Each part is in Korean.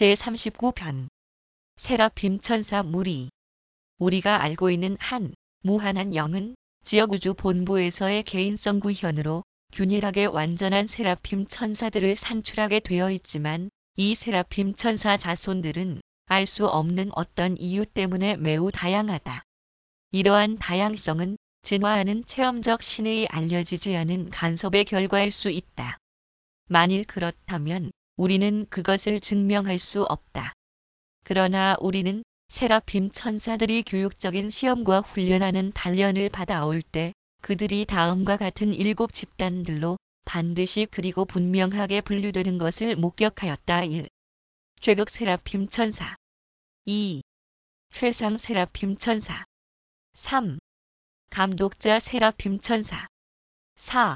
제39편 세라핌 천사 무리. 우리가 알고 있는 한 무한한 영은 지역우주 본부에서의 개인성 구현으로 균일하게 완전한 세라핌 천사들을 산출하게 되어 있지만 이 세라핌 천사 자손들은 알 수 없는 어떤 이유 때문에 매우 다양하다. 이러한 다양성은 진화하는 체험적 신의 알려지지 않은 간섭의 결과일 수 있다. 만일 그렇다면 우리는 그것을 증명할 수 없다. 그러나 우리는 세라핌 천사들이 교육적인 시험과 훈련하는 단련을 받아올 때 그들이 다음과 같은 7 집단들로 반드시 그리고 분명하게 분류되는 것을 목격하였다. 1. 최극 세라핌 천사. 2. 최상 세라핌 천사. 3. 감독자 세라핌 천사. 4.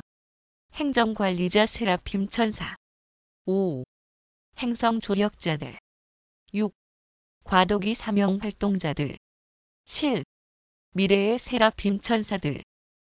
행정관리자 세라핌 천사. 5. 행성 조력자들. 6. 과도기 사명 활동자들. 7. 미래의 세라핌 천사들.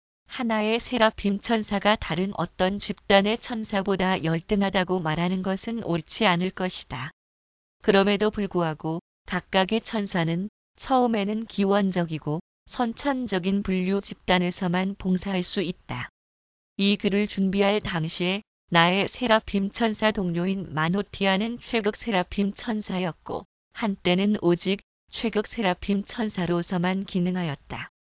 하나의 세라핌 천사가 다른 어떤 집단의 천사보다 열등하다고 말하는 것은 옳지 않을 것이다. 그럼에도 불구하고 각각의 천사는 처음에는 기원적이고 선천적인 분류 집단에서만 봉사할 수 있다. 이 글을 준비할 당시에 나의 세라핌 천사 동료인 마노티아는 최극 세라핌 천사였고 한때는 오직 최극 세라핌 천사로서만 기능하였다.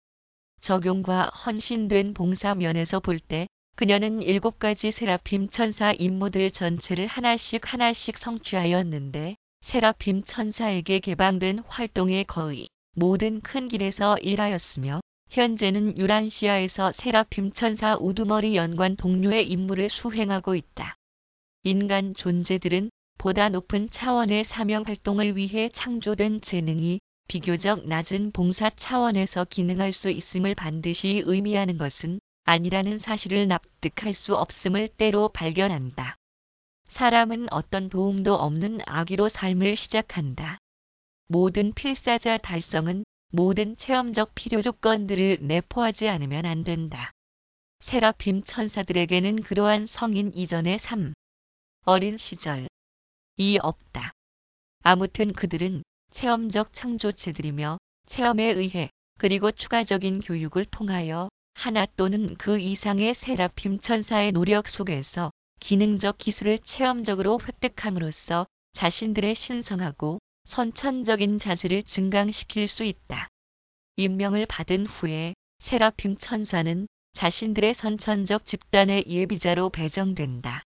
적용과 헌신된 봉사 면에서 볼 때 그녀는 7가지 세라핌 천사 임무들 전체를 하나씩 성취하였는데 세라핌 천사에게 개방된 활동의 거의 모든 큰 길에서 일하였으며 현재는 유란시아에서 세라핌 천사 우두머리 연관 동료의 임무를 수행하고 있다. 인간 존재들은 보다 높은 차원의 사명 활동을 위해 창조된 재능이 비교적 낮은 봉사 차원에서 기능할 수 있음을 반드시 의미하는 것은 아니라는 사실을 납득할 수 없음을 때로 발견한다. 사람은 어떤 도움도 없는 아기로 삶을 시작한다. 모든 필사자 달성은 모든 체험적 필요 조건들을 내포하지 않으면 안 된다. 세라핌 천사들에게는 그러한 성인 이전의 어린 시절이 없다. 아무튼 그들은 체험적 창조체들이며 체험에 의해 그리고 추가적인 교육을 통하여 하나 또는 그 이상의 세라핌 천사의 노력 속에서 기능적 기술을 체험적으로 획득함으로써 자신들의 신성하고 선천적인 자질을 증강시킬 수 있다. 임명을 받은 후에 세라핌 천사는 자신들의 선천적 집단의 예비자로 배정된다.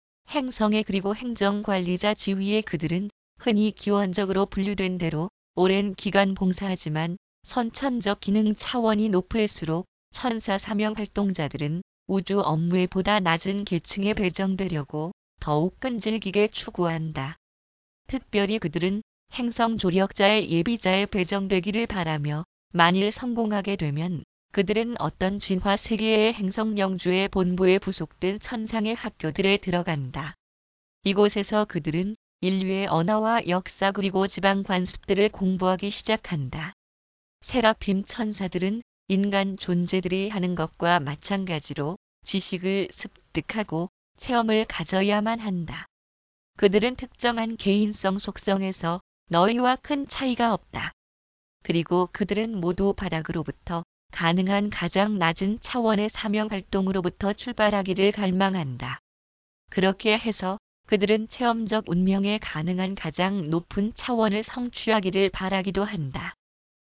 행성의 그리고 행정관리자 지위의 그들은 흔히 기원적으로 분류된 대로 오랜 기간 봉사하지만 선천적 기능 차원이 높을수록 천사 사명 활동자들은 우주 업무에 보다 낮은 계층에 배정되려고 더욱 끈질기게 추구한다. 특별히 그들은 행성 조력자의 예비자에 배정되기를 바라며 만일 성공하게 되면 그들은 어떤 진화 세계의 행성 영주의 본부에 부속된 천상의 학교들에 들어간다. 이곳에서 그들은 인류의 언어와 역사 그리고 지방 관습들을 공부하기 시작한다. 세라핌 천사들은 인간 존재들이 하는 것과 마찬가지로 지식을 습득하고 체험을 가져야만 한다. 그들은 특정한 개인성 속성에서 너희와 큰 차이가 없다. 그리고 그들은 모두 바닥으로부터 가능한 가장 낮은 차원의 사명 활동으로부터 출발하기를 갈망한다. 그렇게 해서 그들은 체험적 운명에 가능한 가장 높은 차원을 성취하기를 바라기도 한다.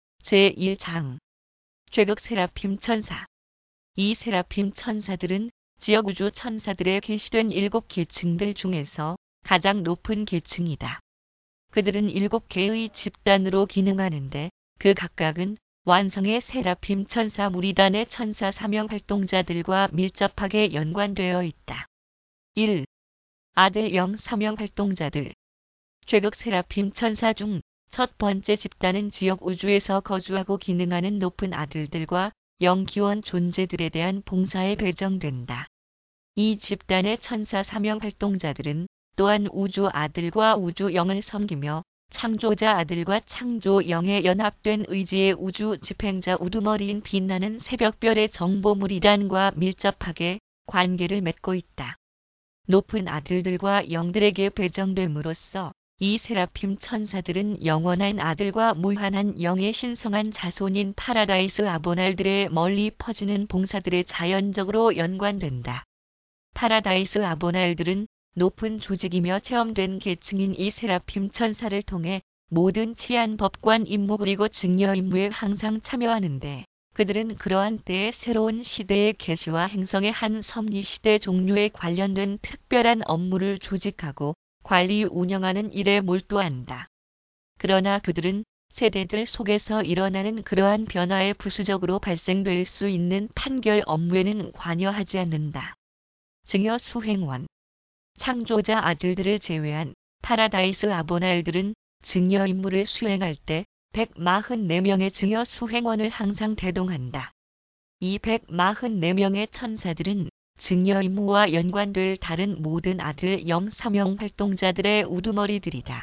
제1장 최극 세라핌 천사. 이 세라핌 천사들은 지역우주 천사들의 계시된 7계층들 중에서 가장 높은 계층이다. 그들은 7개의 집단으로 기능하는데 그 각각은 완성의 세라핌 천사 무리단의 천사 사명 활동자들과 밀접하게 연관되어 있다. 1. 아들 영 사명 활동자들. 최극 세라핌 천사 중 첫 번째 집단은 지역 우주에서 거주하고 기능하는 높은 아들들과 영기원 존재들에 대한 봉사에 배정된다. 이 집단의 천사 사명 활동자들은 또한 우주 아들과 우주 영을 섬기며 창조자 아들과 창조 영에 연합된 의지의 우주 집행자 우두머리인 빛나는 새벽별의 정보무리단과 밀접하게 관계를 맺고 있다. 높은 아들들과 영들에게 배정됨으로써 이 세라핌 천사들은 영원한 아들과 무한한 영의 신성한 자손인 파라다이스 아보날들의 멀리 퍼지는 봉사들에 자연적으로 연관된다. 파라다이스 아보날들은 높은 조직이며 체험된 계층인 이 세라핌 천사를 통해 모든 치안 법관 임무 그리고 증여 임무에 항상 참여하는데, 그들은 그러한 때의 새로운 시대의 계시와 행성의 한 섭리 시대 종료에 관련된 특별한 업무를 조직하고 관리 운영하는 일에 몰두한다. 그러나 그들은 세대들 속에서 일어나는 그러한 변화에 부수적으로 발생될 수 있는 판결 업무에는 관여하지 않는다. 증여 수행원, 창조자 아들들을 제외한 파라다이스 아보날들은 증여 임무를 수행할 때 144명의 증여 수행원을 항상 대동한다. 이 144명의 천사들은 증여 임무와 연관될 다른 모든 아들 영 사명 활동자들의 우두머리들이다.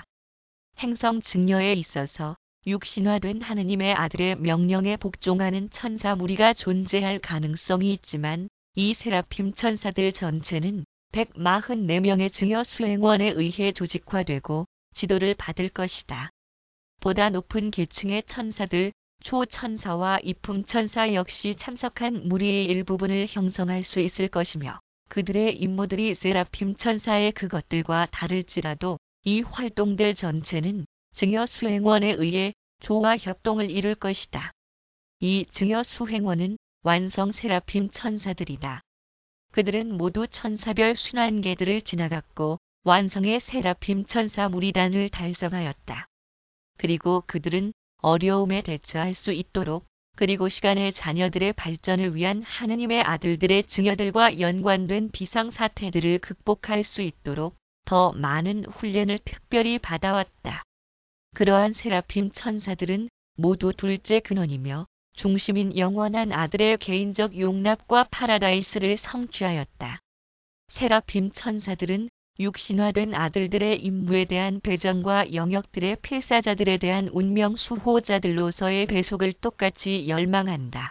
행성 증여에 있어서 육신화된 하느님의 아들의 명령에 복종하는 천사 무리가 존재할 가능성이 있지만, 이 세라핌 천사들 전체는 144명의 증여 수행원에 의해 조직화되고 지도를 받을 것이다. 보다 높은 계층의 천사들, 초천사와 이품천사 역시 참석한 무리의 일부분을 형성할 수 있을 것이며, 그들의 임무들이 세라핌 천사의 그것들과 다를지라도 이 활동들 전체는 증여 수행원에 의해 조화 협동을 이룰 것이다. 이 증여 수행원은 완성 세라핌 천사들이다. 그들은 모두 천사별 순환계들을 지나갔고 완성의 세라핌 천사 무리단을 달성하였다. 그리고 그들은 어려움에 대처할 수 있도록, 그리고 시간의 자녀들의 발전을 위한 하느님의 아들들의 증여들과 연관된 비상사태들을 극복할 수 있도록 더 많은 훈련을 특별히 받아왔다. 그러한 세라핌 천사들은 모두 둘째 근원이며 중심인 영원한 아들의 개인적 용납과 파라다이스를 성취하였다. 세라핌 천사들은 육신화된 아들들의 임무에 대한 배정과 영역들의 필사자들에 대한 운명 수호자들로서의 배속을 똑같이 열망한다.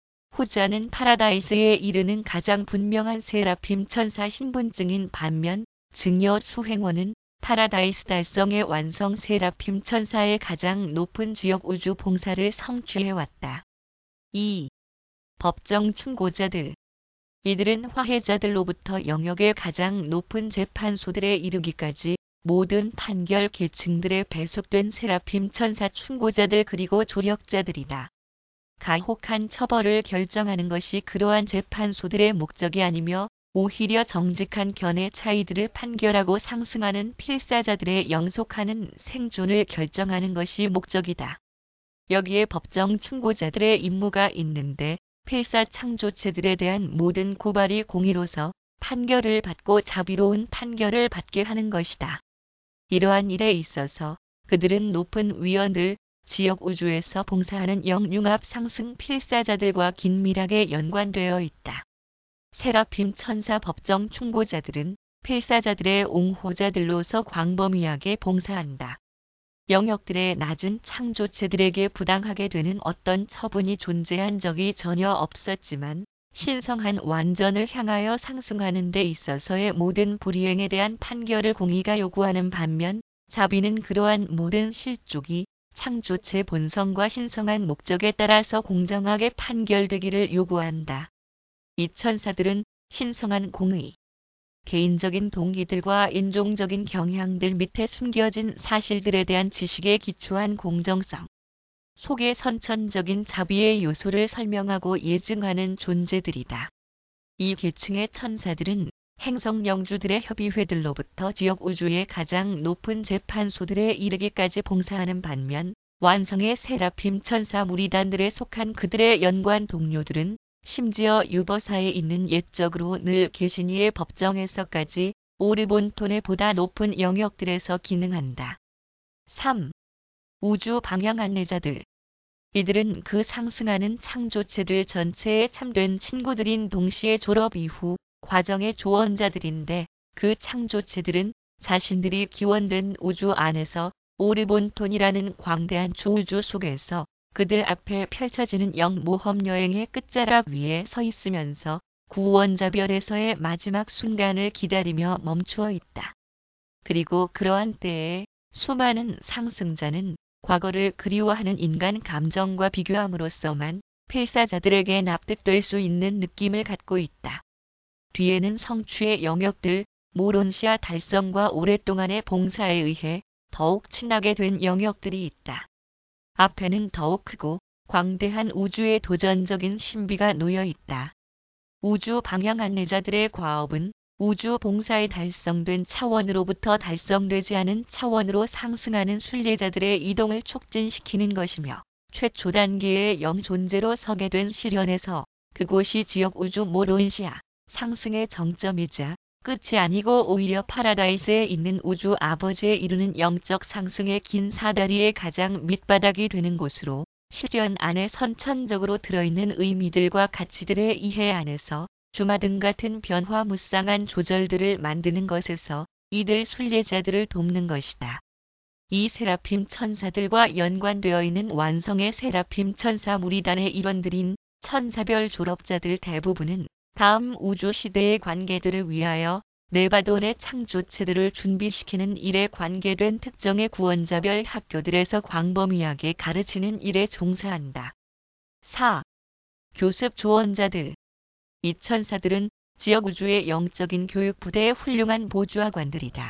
후자는 파라다이스에 이르는 가장 분명한 세라핌 천사 신분증인 반면, 증여 수행원은 파라다이스 달성의 완성 세라핌 천사의 가장 높은 지역 우주 봉사를 성취해왔다. 2. 법정 충고자들. 이들은 화해자들로부터 영역의 가장 높은 재판소들에 이르기까지 모든 판결 계층들에 배속된 세라핌 천사 충고자들 그리고 조력자들이다. 가혹한 처벌을 결정하는 것이 그러한 재판소들의 목적이 아니며, 오히려 정직한 견해 차이들을 판결하고 상승하는 필사자들의 영속하는 생존을 결정하는 것이 목적이다. 여기에 법정 충고자들의 임무가 있는데, 필사 창조체들에 대한 모든 고발이 공의로서 판결을 받고 자비로운 판결을 받게 하는 것이다. 이러한 일에 있어서 그들은 높은 위원들, 지역 우주에서 봉사하는 영융합 상승 필사자들과 긴밀하게 연관되어 있다. 세라핌 천사 법정 충고자들은 필사자들의 옹호자들로서 광범위하게 봉사한다. 영역들의 낮은 창조체들에게 부당하게 되는 어떤 처분이 존재한 적이 전혀 없었지만, 신성한 완전을 향하여 상승하는 데 있어서의 모든 불이행에 대한 판결을 공의가 요구하는 반면, 자비는 그러한 모든 실족이 창조체 본성과 신성한 목적에 따라서 공정하게 판결되기를 요구한다. 이 천사들은 신성한 공의, 개인적인 동기들과 인종적인 경향들 밑에 숨겨진 사실들에 대한 지식에 기초한 공정성, 속의 선천적인 자비의 요소를 설명하고 예증하는 존재들이다. 이 계층의 천사들은 행성 영주들의 협의회들로부터 지역 우주의 가장 높은 재판소들에 이르기까지 봉사하는 반면, 완성의 세라핌 천사 무리단들에 속한 그들의 연관 동료들은 심지어 유버사에 있는 옛적으로 늘 계신 이의 법정에서까지 오르본톤의 보다 높은 영역들에서 기능한다. 3. 우주 방향 안내자들. 이들은 그 상승하는 창조체들 전체의 참된 친구들인 동시에 졸업 이후 과정의 조언자들인데, 그 창조체들은 자신들이 기원된 우주 안에서 오르본톤이라는 광대한 초우주 속에서 그들 앞에 펼쳐지는 영모험 여행의 끝자락 위에 서 있으면서 구원자별에서의 마지막 순간을 기다리며 멈추어 있다. 그리고 그러한 때에 수많은 상승자는 과거를 그리워하는 인간 감정과 비교함으로써만 필사자들에게 납득될 수 있는 느낌을 갖고 있다. 뒤에는 성취의 영역들, 모론시아 달성과 오랫동안의 봉사에 의해 더욱 친하게 된 영역들이 있다. 앞에는 더욱 크고 광대한 우주의 도전적인 신비가 놓여 있다. 우주 방향 안내자들의 과업은 우주 봉사에 달성된 차원으로부터 달성되지 않은 차원으로 상승하는 순례자들의 이동을 촉진시키는 것이며, 최초 단계의 영존재로 서게 된 시련에서 그곳이 지역 우주 모론시아 상승의 정점이자 끝이 아니고 오히려 파라다이스에 있는 우주 아버지에 이르는 영적 상승의 긴 사다리의 가장 밑바닥이 되는 곳으로, 시련 안에 선천적으로 들어있는 의미들과 가치들의 이해 안에서 주마등 같은 변화무쌍한 조절들을 만드는 것에서 이들 순례자들을 돕는 것이다. 이 세라핌 천사들과 연관되어 있는 완성의 세라핌 천사 무리단의 일원들인 천사별 졸업자들 대부분은 다음 우주 시대의 관계들을 위하여 네바돈의 창조체들을 준비시키는 일에 관계된 특정의 구원자별 학교들에서 광범위하게 가르치는 일에 종사한다. 4. 교습 조언자들. 이 천사들은 지역 우주의 영적인 교육 부대의 훌륭한 보조학관들이다.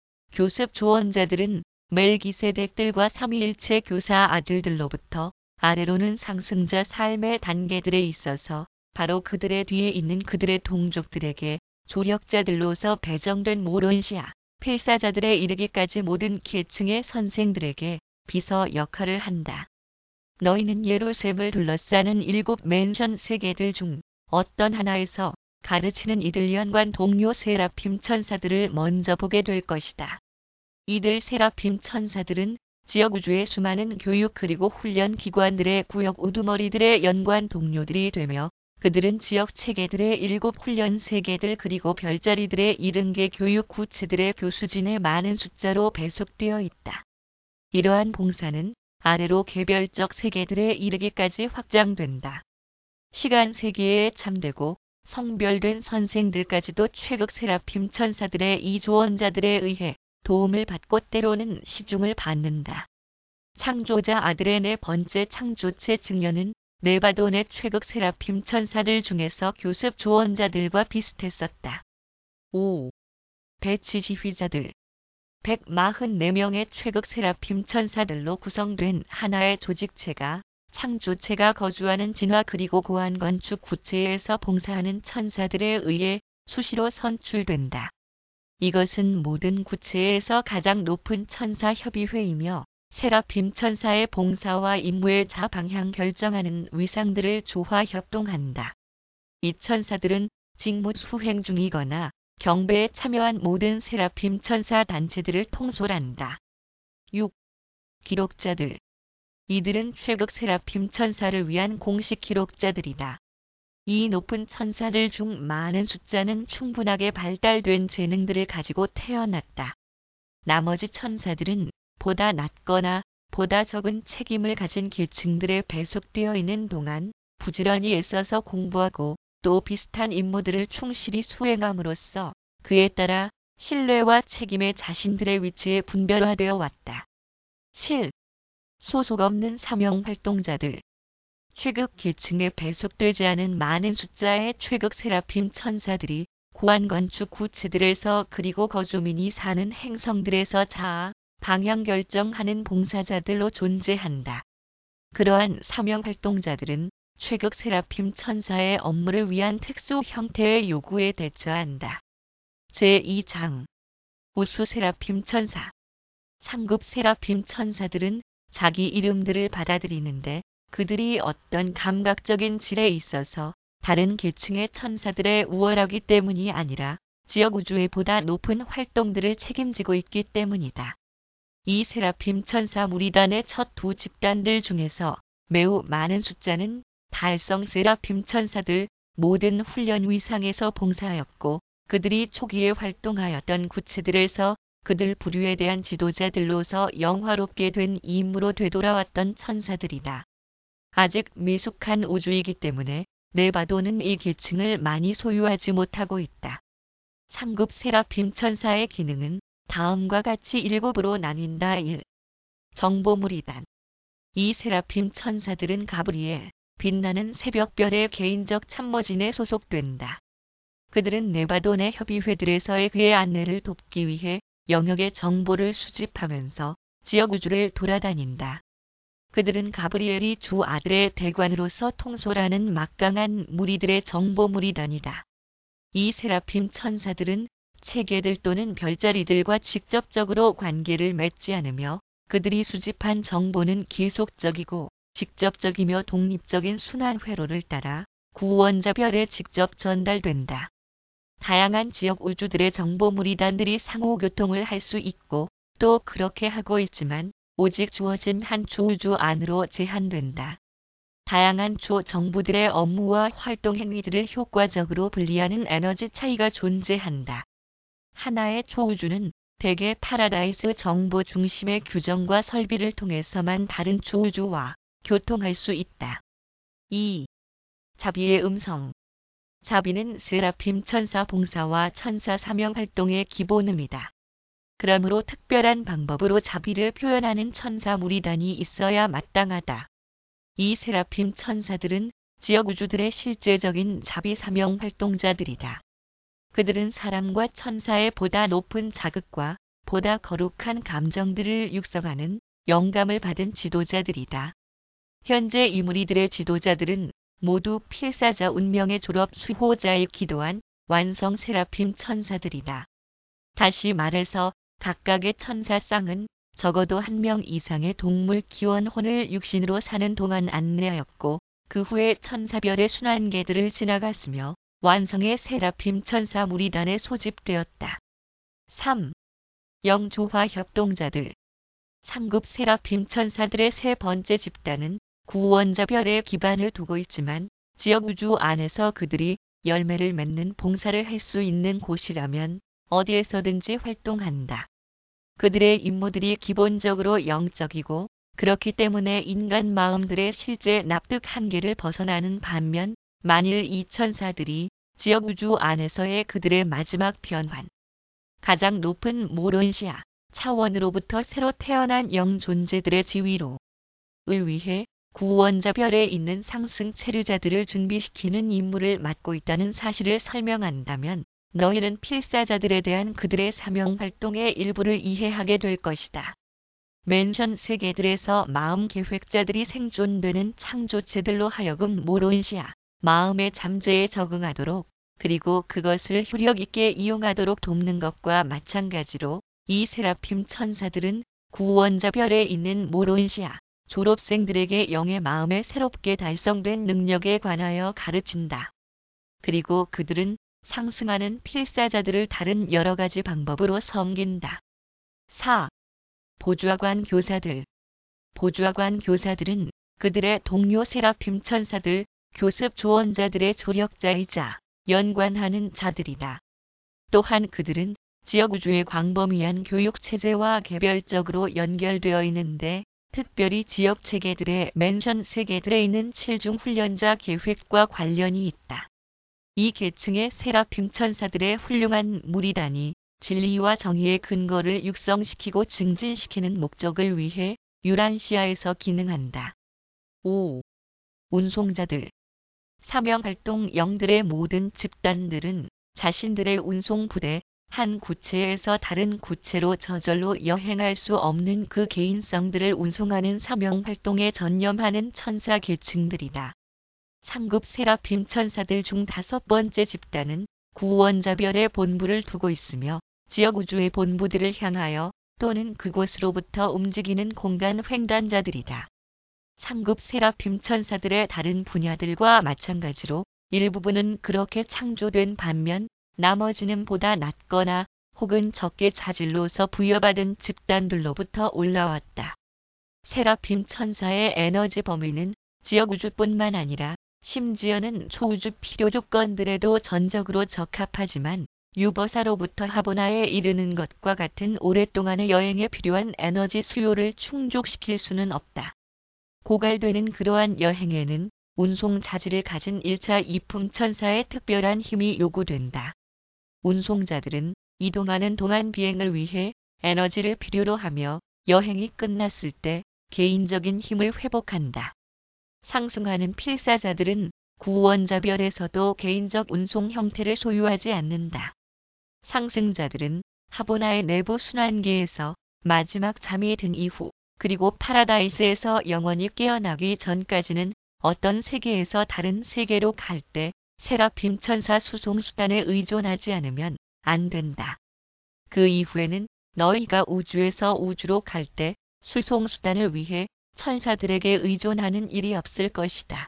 교습 조언자들은 멜기세덱들과 삼위일체 교사 아들들로부터 아래로는 상승자 삶의 단계들에 있어서 바로 그들의 뒤에 있는 그들의 동족들에게 조력자들로서 배정된 모론시아 필사자들에 이르기까지 모든 계층의 선생들에게 비서 역할을 한다. 너희는 예루살렘을 둘러싸는 7 맨션 세계들 중 어떤 하나에서 가르치는 이들 연관 동료 세라핌 천사들을 먼저 보게 될 것이다. 이들 세라핌 천사들은 지역 우주의 수많은 교육 그리고 훈련 기관들의 구역 우두머리들의 연관 동료들이 되며, 그들은 지역 체계들의 7 훈련 세계들 그리고 별자리들의 70개 교육 구체들의 교수진에 많은 숫자로 배속되어 있다. 이러한 봉사는 아래로 개별적 세계들에 이르기까지 확장된다. 시간 세계에 참되고 성별된 선생들까지도 최극 세라핌 천사들의 이 조언자들에 의해 도움을 받고 때로는 시중을 받는다. 창조자 아들의 4번째 창조체 증언은 네바돈의 최극 세라핌 천사들 중에서 교습 조언자들과 비슷했었다. 5. 배치 지휘자들. 144명의 최극 세라핌 천사들로 구성된 하나의 조직체가 창조체가 거주하는 진화 그리고 고안 건축 구체에서 봉사하는 천사들에 의해 수시로 선출된다. 이것은 모든 구체에서 가장 높은 천사 협의회이며, 세라핌 천사의 봉사와 임무의 자방향 결정하는 위상들을 조화 협동한다. 이 천사들은 직무 수행 중이거나 경배에 참여한 모든 세라핌 천사 단체들을 통솔한다. 6. 기록자들. 이들은 최극 세라핌 천사를 위한 공식 기록자들이다. 이 높은 천사들 중 많은 숫자는 충분하게 발달된 재능들을 가지고 태어났다. 나머지 천사들은 보다 낮거나 보다 적은 책임을 가진 계층들에 배속되어 있는 동안 부지런히 애써서 공부하고 또 비슷한 임무들을 충실히 수행함으로써 그에 따라 신뢰와 책임의 자신들의 위치에 분별화되어 왔다. 7. 소속 없는 사명 활동자들. 최극 계층에 배속되지 않은 많은 숫자의 최극 세라핌 천사들이 고안 건축 구체들에서 그리고 거주민이 사는 행성들에서 자아, 방향 결정하는 봉사자들로 존재한다. 그러한 사명 활동자들은 최극 세라핌 천사의 업무를 위한 특수 형태의 요구에 대처한다. 제2장. 우수 세라핌 천사. 상급 세라핌 천사들은 자기 이름들을 받아들이는데 그들이 어떤 감각적인 질에 있어서 다른 계층의 천사들에 우월하기 때문이 아니라 지역 우주의 보다 높은 활동들을 책임지고 있기 때문이다. 이 세라핌 천사 무리단의 첫 2 집단들 중에서 매우 많은 숫자는 달성 세라핌 천사들 모든 훈련 위상에서 봉사하였고, 그들이 초기에 활동하였던 구체들에서 그들 부류에 대한 지도자들로서 영화롭게 된 임무로 되돌아왔던 천사들이다. 아직 미숙한 우주이기 때문에 네바돈은 이 계층을 많이 소유하지 못하고 있다. 상급 세라핌 천사의 기능은 다음과 같이 7으로 나뉜다. 1. 정보무리단. 이 세라핌 천사들은 가브리엘, 빛나는 새벽별의 개인적 참모진에 소속된다. 그들은 네바돈의 협의회들에서의 그의 안내를 돕기 위해 영역의 정보를 수집하면서 지역 우주를 돌아다닌다. 그들은 가브리엘이 주 아들의 대관으로서 통솔하는 막강한 무리들의 정보무리단이다. 이 세라핌 천사들은 체계들 또는 별자리들과 직접적으로 관계를 맺지 않으며 그들이 수집한 정보는 계속적이고 직접적이며 독립적인 순환 회로를 따라 구원자 별에 직접 전달된다. 다양한 지역 우주들의 정보무리단들이 상호교통을 할 수 있고 또 그렇게 하고 있지만 오직 주어진 한 주우주 안으로 제한된다. 다양한 주 정부들의 업무와 활동 행위들을 효과적으로 분리하는 에너지 차이가 존재한다. 하나의 초우주는 대개 파라다이스 정보 중심의 규정과 설비를 통해서만 다른 초우주와 교통할 수 있다. 2. 자비의 음성. 자비는 세라핌 천사 봉사와 천사 사명 활동의 기본음이다. 그러므로 특별한 방법으로 자비를 표현하는 천사 무리단이 있어야 마땅하다. 이 세라핌 천사들은 지역 우주들의 실제적인 자비 사명 활동자들이다. 그들은 사람과 천사의 보다 높은 자극과 보다 거룩한 감정들을 육성하는 영감을 받은 지도자들이다. 현재 이 무리들의 지도자들은 모두 필사자 운명의 졸업 수호자에 기도한 완성 세라핌 천사들이다. 다시 말해서 각각의 천사쌍은 적어도 한 명 이상의 동물 기원혼을 육신으로 사는 동안 안내하였고 그 후에 천사별의 순환계들을 지나갔으며 완성의 세라핌 천사 무리단에 소집되었다. 3. 영조화 협동자들. 상급 세라핌 천사들의 세 번째 집단은 구원자 별에 기반을 두고 있지만 지역 우주 안에서 그들이 열매를 맺는 봉사를 할 수 있는 곳이라면 어디에서든지 활동한다. 그들의 임무들이 기본적으로 영적이고 그렇기 때문에 인간 마음들의 실제 납득 한계를 벗어나는 반면 만일 이 천사들이 지역 우주 안에서의 그들의 마지막 변환, 가장 높은 모론시아 차원으로부터 새로 태어난 영 존재들의 지위로 을 위해 구원자 별에 있는 상승 체류자들을 준비시키는 임무를 맡고 있다는 사실을 설명한다면 너희는 필사자들에 대한 그들의 사명 활동의 일부를 이해하게 될 것이다. 맨션 세계들에서 마음 계획자들이 생존되는 창조체들로 하여금 모론시아, 마음의 잠재에 적응하도록 그리고 그것을 효력 있게 이용하도록 돕는 것과 마찬가지로 이 세라핌 천사들은 구원자 별에 있는 모론시아, 졸업생들에게 영의 마음에 새롭게 달성된 능력에 관하여 가르친다. 그리고 그들은 상승하는 필사자들을 다른 여러 가지 방법으로 섬긴다. 4. 보좌관 교사들. 보좌관 교사들은 그들의 동료 세라핌 천사들, 교습 조언자들의 조력자이자 연관하는 자들이다. 또한 그들은 지역 우주의 광범위한 교육 체제와 개별적으로 연결되어 있는데 특별히 지역 체계들의 맨션 세계들에 있는 7중 훈련자 계획과 관련이 있다. 이 계층의 세라핌 천사들의 훌륭한 무리단이 진리와 정의의 근거를 육성시키고 증진시키는 목적을 위해 유란시아에서 기능한다. 5. 운송자들. 사명활동 영들의 모든 집단들은 자신들의 운송부대, 한 구체에서 다른 구체로 저절로 여행할 수 없는 그 개인성들을 운송하는 사명활동에 전념하는 천사 계층들이다. 상급 세라핌 천사들 중 5번째 집단은 구원자별의 본부를 두고 있으며 지역 우주의 본부들을 향하여 또는 그곳으로부터 움직이는 공간 횡단자들이다. 상급 세라핌 천사들의 다른 분야들과 마찬가지로 일부분은 그렇게 창조된 반면 나머지는 보다 낮거나 혹은 적게 자질로서 부여받은 집단들로부터 올라왔다. 세라핌 천사의 에너지 범위는 지역 우주뿐만 아니라 심지어는 초우주 필요 조건들에도 전적으로 적합하지만 유버사로부터 하보나에 이르는 것과 같은 오랫동안의 여행에 필요한 에너지 수요를 충족시킬 수는 없다. 고갈되는 그러한 여행에는 운송 자질을 가진 1차 이품 천사의 특별한 힘이 요구된다. 운송자들은 이동하는 동안 비행을 위해 에너지를 필요로 하며 여행이 끝났을 때 개인적인 힘을 회복한다. 상승하는 필사자들은 구원자별에서도 개인적 운송 형태를 소유하지 않는다. 상승자들은 하보나의 내부 순환계에서 마지막 잠이 든 이후 그리고 파라다이스에서 영원히 깨어나기 전까지는 어떤 세계에서 다른 세계로 갈 때 세라핌 천사 수송수단에 의존하지 않으면 안 된다. 그 이후에는 너희가 우주에서 우주로 갈 때 수송수단을 위해 천사들에게 의존하는 일이 없을 것이다.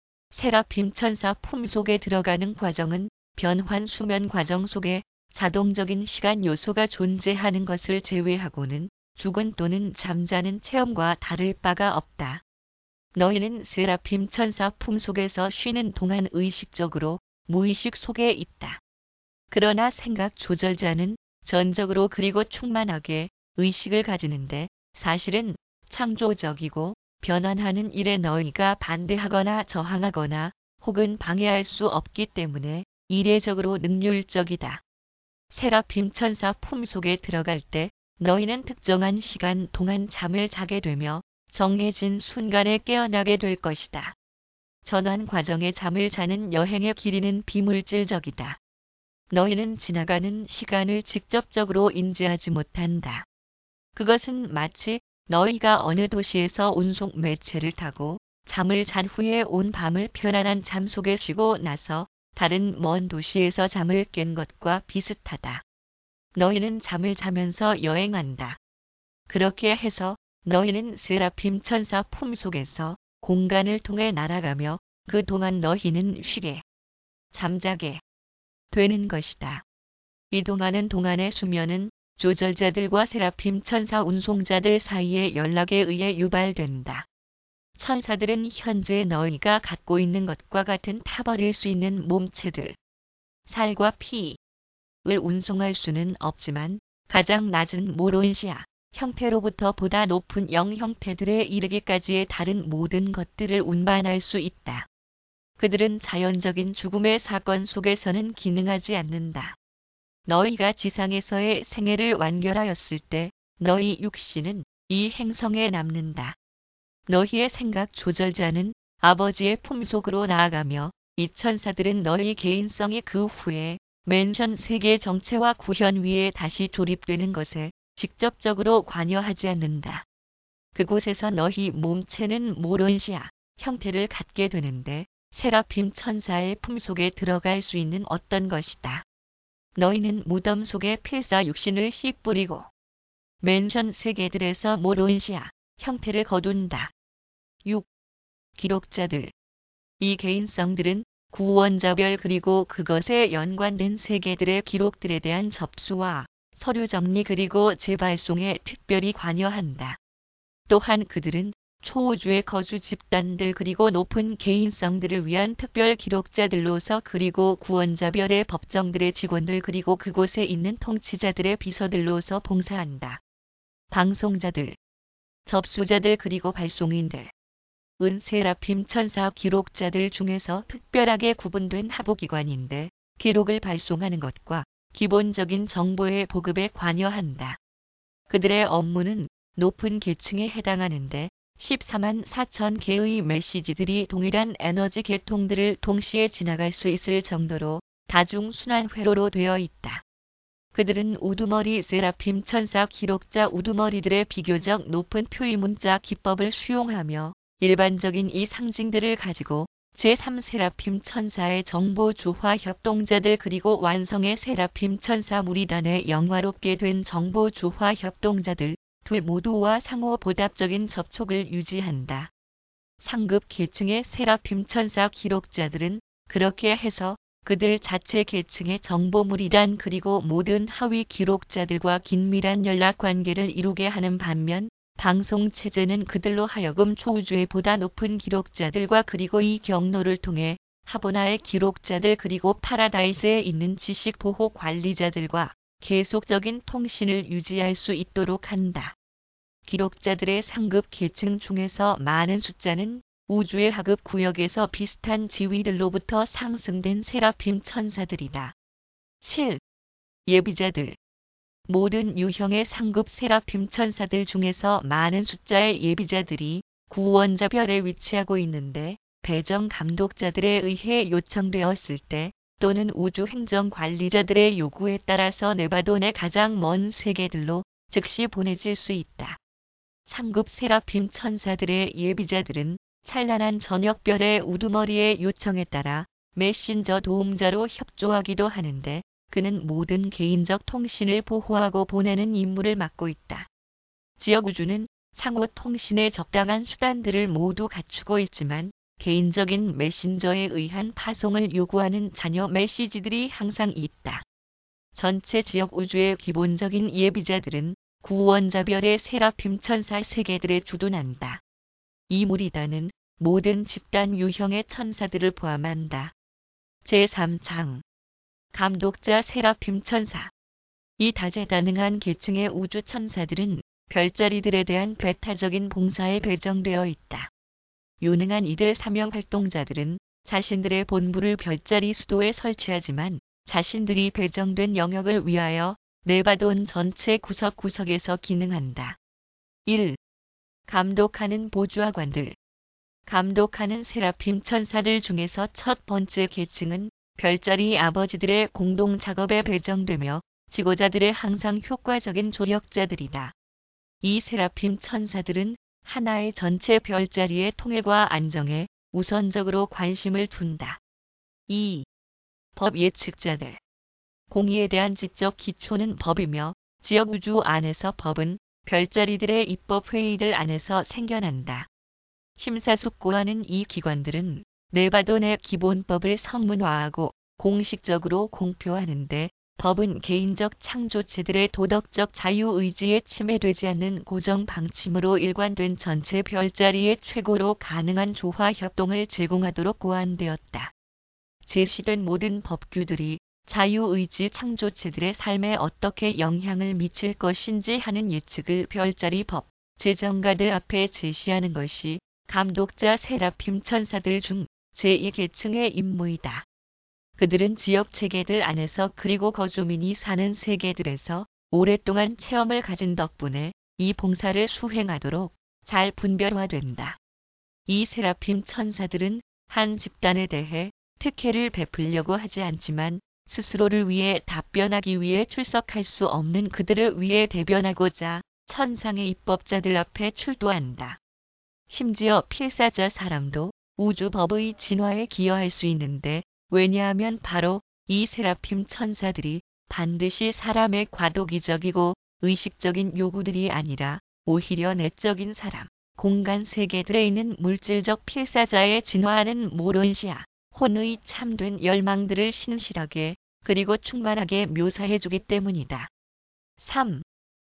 세라핌 천사 품속에 들어가는 과정은 변환 수면 과정 속에 자동적인 시간 요소가 존재하는 것을 제외하고는 죽은 또는 잠자는 체험과 다를 바가 없다. 너희는 세라핌 천사 품속에서 쉬는 동안 의식적으로 무의식 속에 있다. 그러나 생각 조절자는 전적으로 그리고 충만하게 의식을 가지는데 사실은 창조적이고 변환하는 일에 너희가 반대하거나 저항하거나 혹은 방해할 수 없기 때문에 이례적으로 능률적이다. 세라핌 천사 품속에 들어갈 때 너희는 특정한 시간 동안 잠을 자게 되며 정해진 순간에 깨어나게 될 것이다. 전환 과정에 잠을 자는 여행의 길이는 비물질적이다. 너희는 지나가는 시간을 직접적으로 인지하지 못한다. 그것은 마치 너희가 어느 도시에서 운송 매체를 타고 잠을 잔 후에 온 밤을 편안한 잠 속에 쉬고 나서 다른 먼 도시에서 잠을 깬 것과 비슷하다. 너희는 잠을 자면서 여행한다. 그렇게 해서 너희는 세라핌 천사 품속에서 공간을 통해 날아가며 그동안 너희는 쉬게, 잠자게 되는 것이다. 이동하는 동안의 수면은 조절자들과 세라핌 천사 운송자들 사이의 연락에 의해 유발된다. 천사들은 현재 너희가 갖고 있는 것과 같은 타버릴 수 있는 몸체들, 살과 피를 운송할 수는 없지만 가장 낮은 모론시아 형태로부터 보다 높은 영 형태들에 이르기까지의 다른 모든 것들을 운반할 수 있다. 그들은 자연적인 죽음의 사건 속에서는 기능하지 않는다. 너희가 지상에서의 생애를 완결하였을 때 너희 육신은 이 행성에 남는다. 너희의 생각 조절자는 아버지의 품속으로 나아가며 이 천사들은 너희 개인성이 그 후에 맨션 세계 정체와 구현 위에 다시 조립되는 것에 직접적으로 관여하지 않는다. 그곳에서 너희 몸체는 모론시아 형태를 갖게 되는데 세라핌 천사의 품속에 들어갈 수 있는 어떤 것이다. 너희는 무덤 속에 필사 육신을 씨 뿌리고 맨션 세계들에서 모론시아 형태를 거둔다. 6. 기록자들. 이 개인성들은 구원자별 그리고 그것에 연관된 세계들의 기록들에 대한 접수와 서류 정리 그리고 재발송에 특별히 관여한다. 또한 그들은 초우주의 거주 집단들 그리고 높은 개인성들을 위한 특별 기록자들로서 그리고 구원자별의 법정들의 직원들 그리고 그곳에 있는 통치자들의 비서들로서 봉사한다. 방송자들, 접수자들 그리고 발송인들. 은 세라핌 천사 기록자들 중에서 특별하게 구분된 하부기관인데 기록을 발송하는 것과 기본적인 정보의 보급에 관여한다. 그들의 업무는 높은 계층에 해당하는데 14만 4천 개의 메시지들이 동일한 에너지 계통들을 동시에 지나갈 수 있을 정도로 다중순환 회로로 되어 있다. 그들은 우두머리 세라핌 천사 기록자 우두머리들의 비교적 높은 표의문자 기법을 수용하며 일반적인 이 상징들을 가지고 제3 세라핌 천사의 정보 조화 협동자들 그리고 완성의 세라핌 천사 무리단의 영화롭게 된 정보 조화 협동자들 둘 모두와 상호 보답적인 접촉을 유지한다. 상급 계층의 세라핌 천사 기록자들은 그렇게 해서 그들 자체 계층의 정보무리단 그리고 모든 하위 기록자들과 긴밀한 연락관계를 이루게 하는 반면 방송체제는 그들로 하여금 초우주의 보다 높은 기록자들과 그리고 이 경로를 통해 하보나의 기록자들 그리고 파라다이스에 있는 지식보호 관리자들과 계속적인 통신을 유지할 수 있도록 한다. 기록자들의 상급 계층 중에서 많은 숫자는 우주의 하급 구역에서 비슷한 지위들로부터 상승된 세라핌 천사들이다. 7. 예비자들. 모든 유형의 상급 세라핌 천사들 중에서 많은 숫자의 예비자들이 구원자별에 위치하고 있는데 배정 감독자들에 의해 요청되었을 때 또는 우주 행정 관리자들의 요구에 따라서 네바돈의 가장 먼 세계들로 즉시 보내질 수 있다. 상급 세라핌 천사들의 예비자들은 찬란한 저녁별의 우두머리의 요청에 따라 메신저 도움자로 협조하기도 하는데 그는 모든 개인적 통신을 보호하고 보내는 임무를 맡고 있다. 지역 우주는 상호 통신의 적당한 수단들을 모두 갖추고 있지만 개인적인 메신저에 의한 파송을 요구하는 자녀 메시지들이 항상 있다. 전체 지역 우주의 기본적인 예비자들은 구원자별의 세라핌 천사 세계들에 주둔한다. 이 무리단은 모든 집단 유형의 천사들을 포함한다. 제3장 감독자 세라핌 천사. 이 다재다능한 계층의 우주 천사들은 별자리들에 대한 배타적인 봉사에 배정되어 있다. 유능한 이들 사명 활동자들은 자신들의 본부를 별자리 수도에 설치하지만 자신들이 배정된 영역을 위하여 네바돈 전체 구석구석에서 기능한다. 1. 감독하는 보좌관들. 감독하는 세라핌 천사들 중에서 첫 번째 계층은 별자리 아버지들의 공동 작업에 배정되며 지고자들의 항상 효과적인 조력자들이다. 이 세라핌 천사들은 하나의 전체 별자리의 통일과 안정에 우선적으로 관심을 둔다. 2. 법 예측자들. 공의에 대한 지적 기초는 법이며 지역 우주 안에서 법은 별자리들의 입법 회의들 안에서 생겨난다. 심사숙고하는 이 기관들은 네바돈의 기본법을 성문화하고 공식적으로 공표하는데 법은 개인적 창조체들의 도덕적 자유의지에 침해되지 않는 고정 방침으로 일관된 전체 별자리의 최고로 가능한 조화 협동을 제공하도록 고안되었다. 제시된 모든 법규들이 자유의지 창조체들의 삶에 어떻게 영향을 미칠 것인지 하는 예측을 별자리 법 제정가들 앞에 제시하는 것이 감독자 세라핌 천사들 중 제2계층의 임무이다. 그들은 지역 체계들 안에서 그리고 거주민이 사는 세계들에서 오랫동안 체험을 가진 덕분에 이 봉사를 수행하도록 잘 분별화된다. 이 세라핌 천사들은 한 집단에 대해 특혜를 베풀려고 하지 않지만 스스로를 위해 답변하기 위해 출석할 수 없는 그들을 위해 대변하고자 천상의 입법자들 앞에 출두한다. 심지어 필사자 사람도 우주법의 진화에 기여할 수 있는데 왜냐하면 바로 이 세라핌 천사들이 반드시 사람의 과도기적이고 의식적인 요구들이 아니라 오히려 내적인 사람, 공간 세계들에 있는 물질적 필사자의 진화하는 모론시아, 혼의 참된 열망들을 신실하게 그리고 충만하게 묘사해주기 때문이다. 3.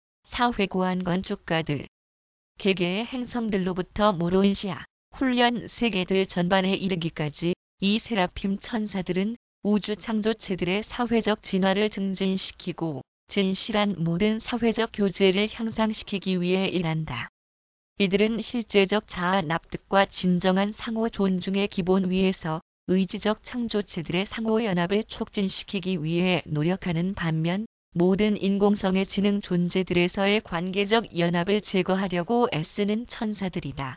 사회고안 건축가들. 개개의 행성들로부터 모론시아, 훈련 세계들 전반에 이르기까지 이 세라핌 천사들은 우주 창조체들의 사회적 진화를 증진시키고 진실한 모든 사회적 교제를 향상시키기 위해 일한다. 이들은 실제적 자아 납득과 진정한 상호 존중의 기본 위에서 의지적 창조체들의 상호 연합을 촉진시키기 위해 노력하는 반면 모든 인공성의 지능 존재들에서의 관계적 연합을 제거하려고 애쓰는 천사들이다.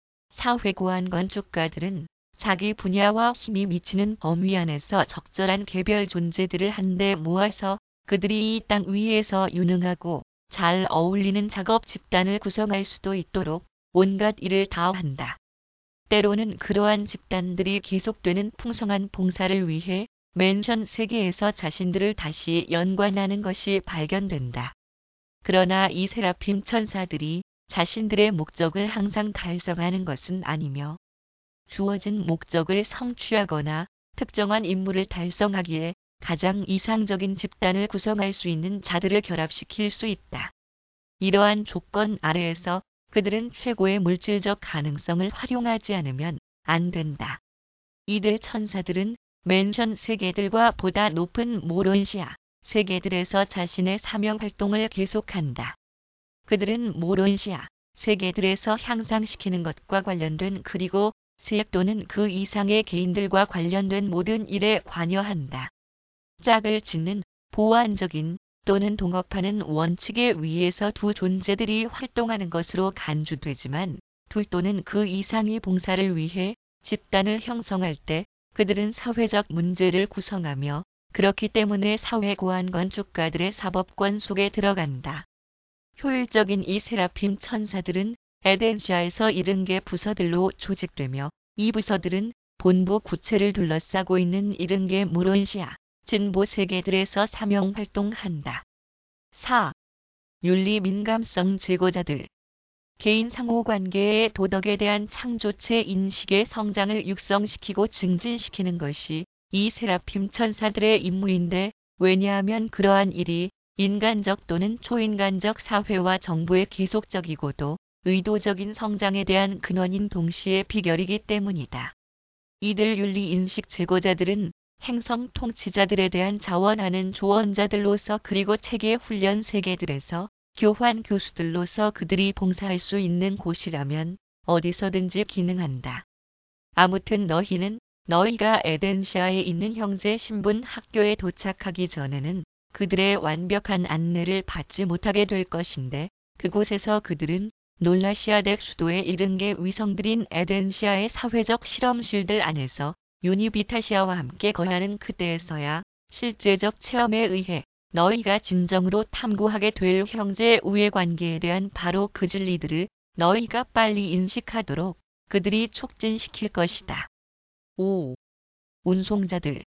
사회고안 건축가들은 자기 분야와 힘이 미치는 범위 안에서 적절한 개별 존재들을 한데 모아서 그들이 이 땅 위에서 유능하고 잘 어울리는 작업 집단을 구성할 수도 있도록 온갖 일을 다한다. 때로는 그러한 집단들이 계속되는 풍성한 봉사를 위해 맨션 세계에서 자신들을 다시 연관하는 것이 발견된다. 그러나 이 세라핌 천사들이 자신들의 목적을 항상 달성하는 것은 아니며 주어진 목적을 성취하거나 특정한 임무를 달성하기에 가장 이상적인 집단을 구성할 수 있는 자들을 결합시킬 수 있다. 이러한 조건 아래에서 그들은 최고의 물질적 가능성을 활용하지 않으면 안 된다. 이들 천사들은 맨션 세계들과 보다 높은 모론시아 세계들에서 자신의 사명 활동을 계속한다. 그들은 모론시아 세계들에서 향상시키는 것과 관련된 그리고 세액 또는 그 이상의 개인들과 관련된 모든 일에 관여한다. 짝을 짓는 보완적인 또는 동업하는 원칙에 의해서 두 존재들이 활동하는 것으로 간주되지만 둘 또는 그 이상의 봉사를 위해 집단을 형성할 때 그들은 사회적 문제를 구성하며 그렇기 때문에 사회고안 건축가들의 사법권 속에 들어간다. 효율적인 이 세라핌 천사들은 에덴시아에서 70개 부서들로 조직되며 이 부서들은 본부 구체를 둘러싸고 있는 70개 무론시아, 진보 세계들에서 사명 활동한다. 4. 윤리 민감성 제고자들. 개인 상호관계의 도덕에 대한 창조체 인식의 성장을 육성시키고 증진시키는 것이 이 세라핌 천사들의 임무인데 왜냐하면 그러한 일이 인간적 또는 초인간적 사회와 정부의 계속적이고도 의도적인 성장에 대한 근원인 동시에 비결이기 때문이다. 이들 윤리인식 제고자들은 행성 통치자들에 대한 자원하는 조언자들로서 그리고 체계 훈련 세계들에서 교환 교수들로서 그들이 봉사할 수 있는 곳이라면 어디서든지 기능한다. 아무튼 너희가 에덴시아에 있는 형제 신분 학교에 도착하기 전에는 그들의 완벽한 안내를 받지 못하게 될 것인데 그곳에서 그들은 놀라시아덱 수도에 70개 위성들인 에덴시아의 사회적 실험실들 안에서 유니비타시아와 함께 거하는 그때에서야 실제적 체험에 의해 너희가 진정으로 탐구하게 될 형제 우애 관계에 대한 바로 그 진리들을 너희가 빨리 인식하도록 그들이 촉진시킬 것이다. 5. 운송자들.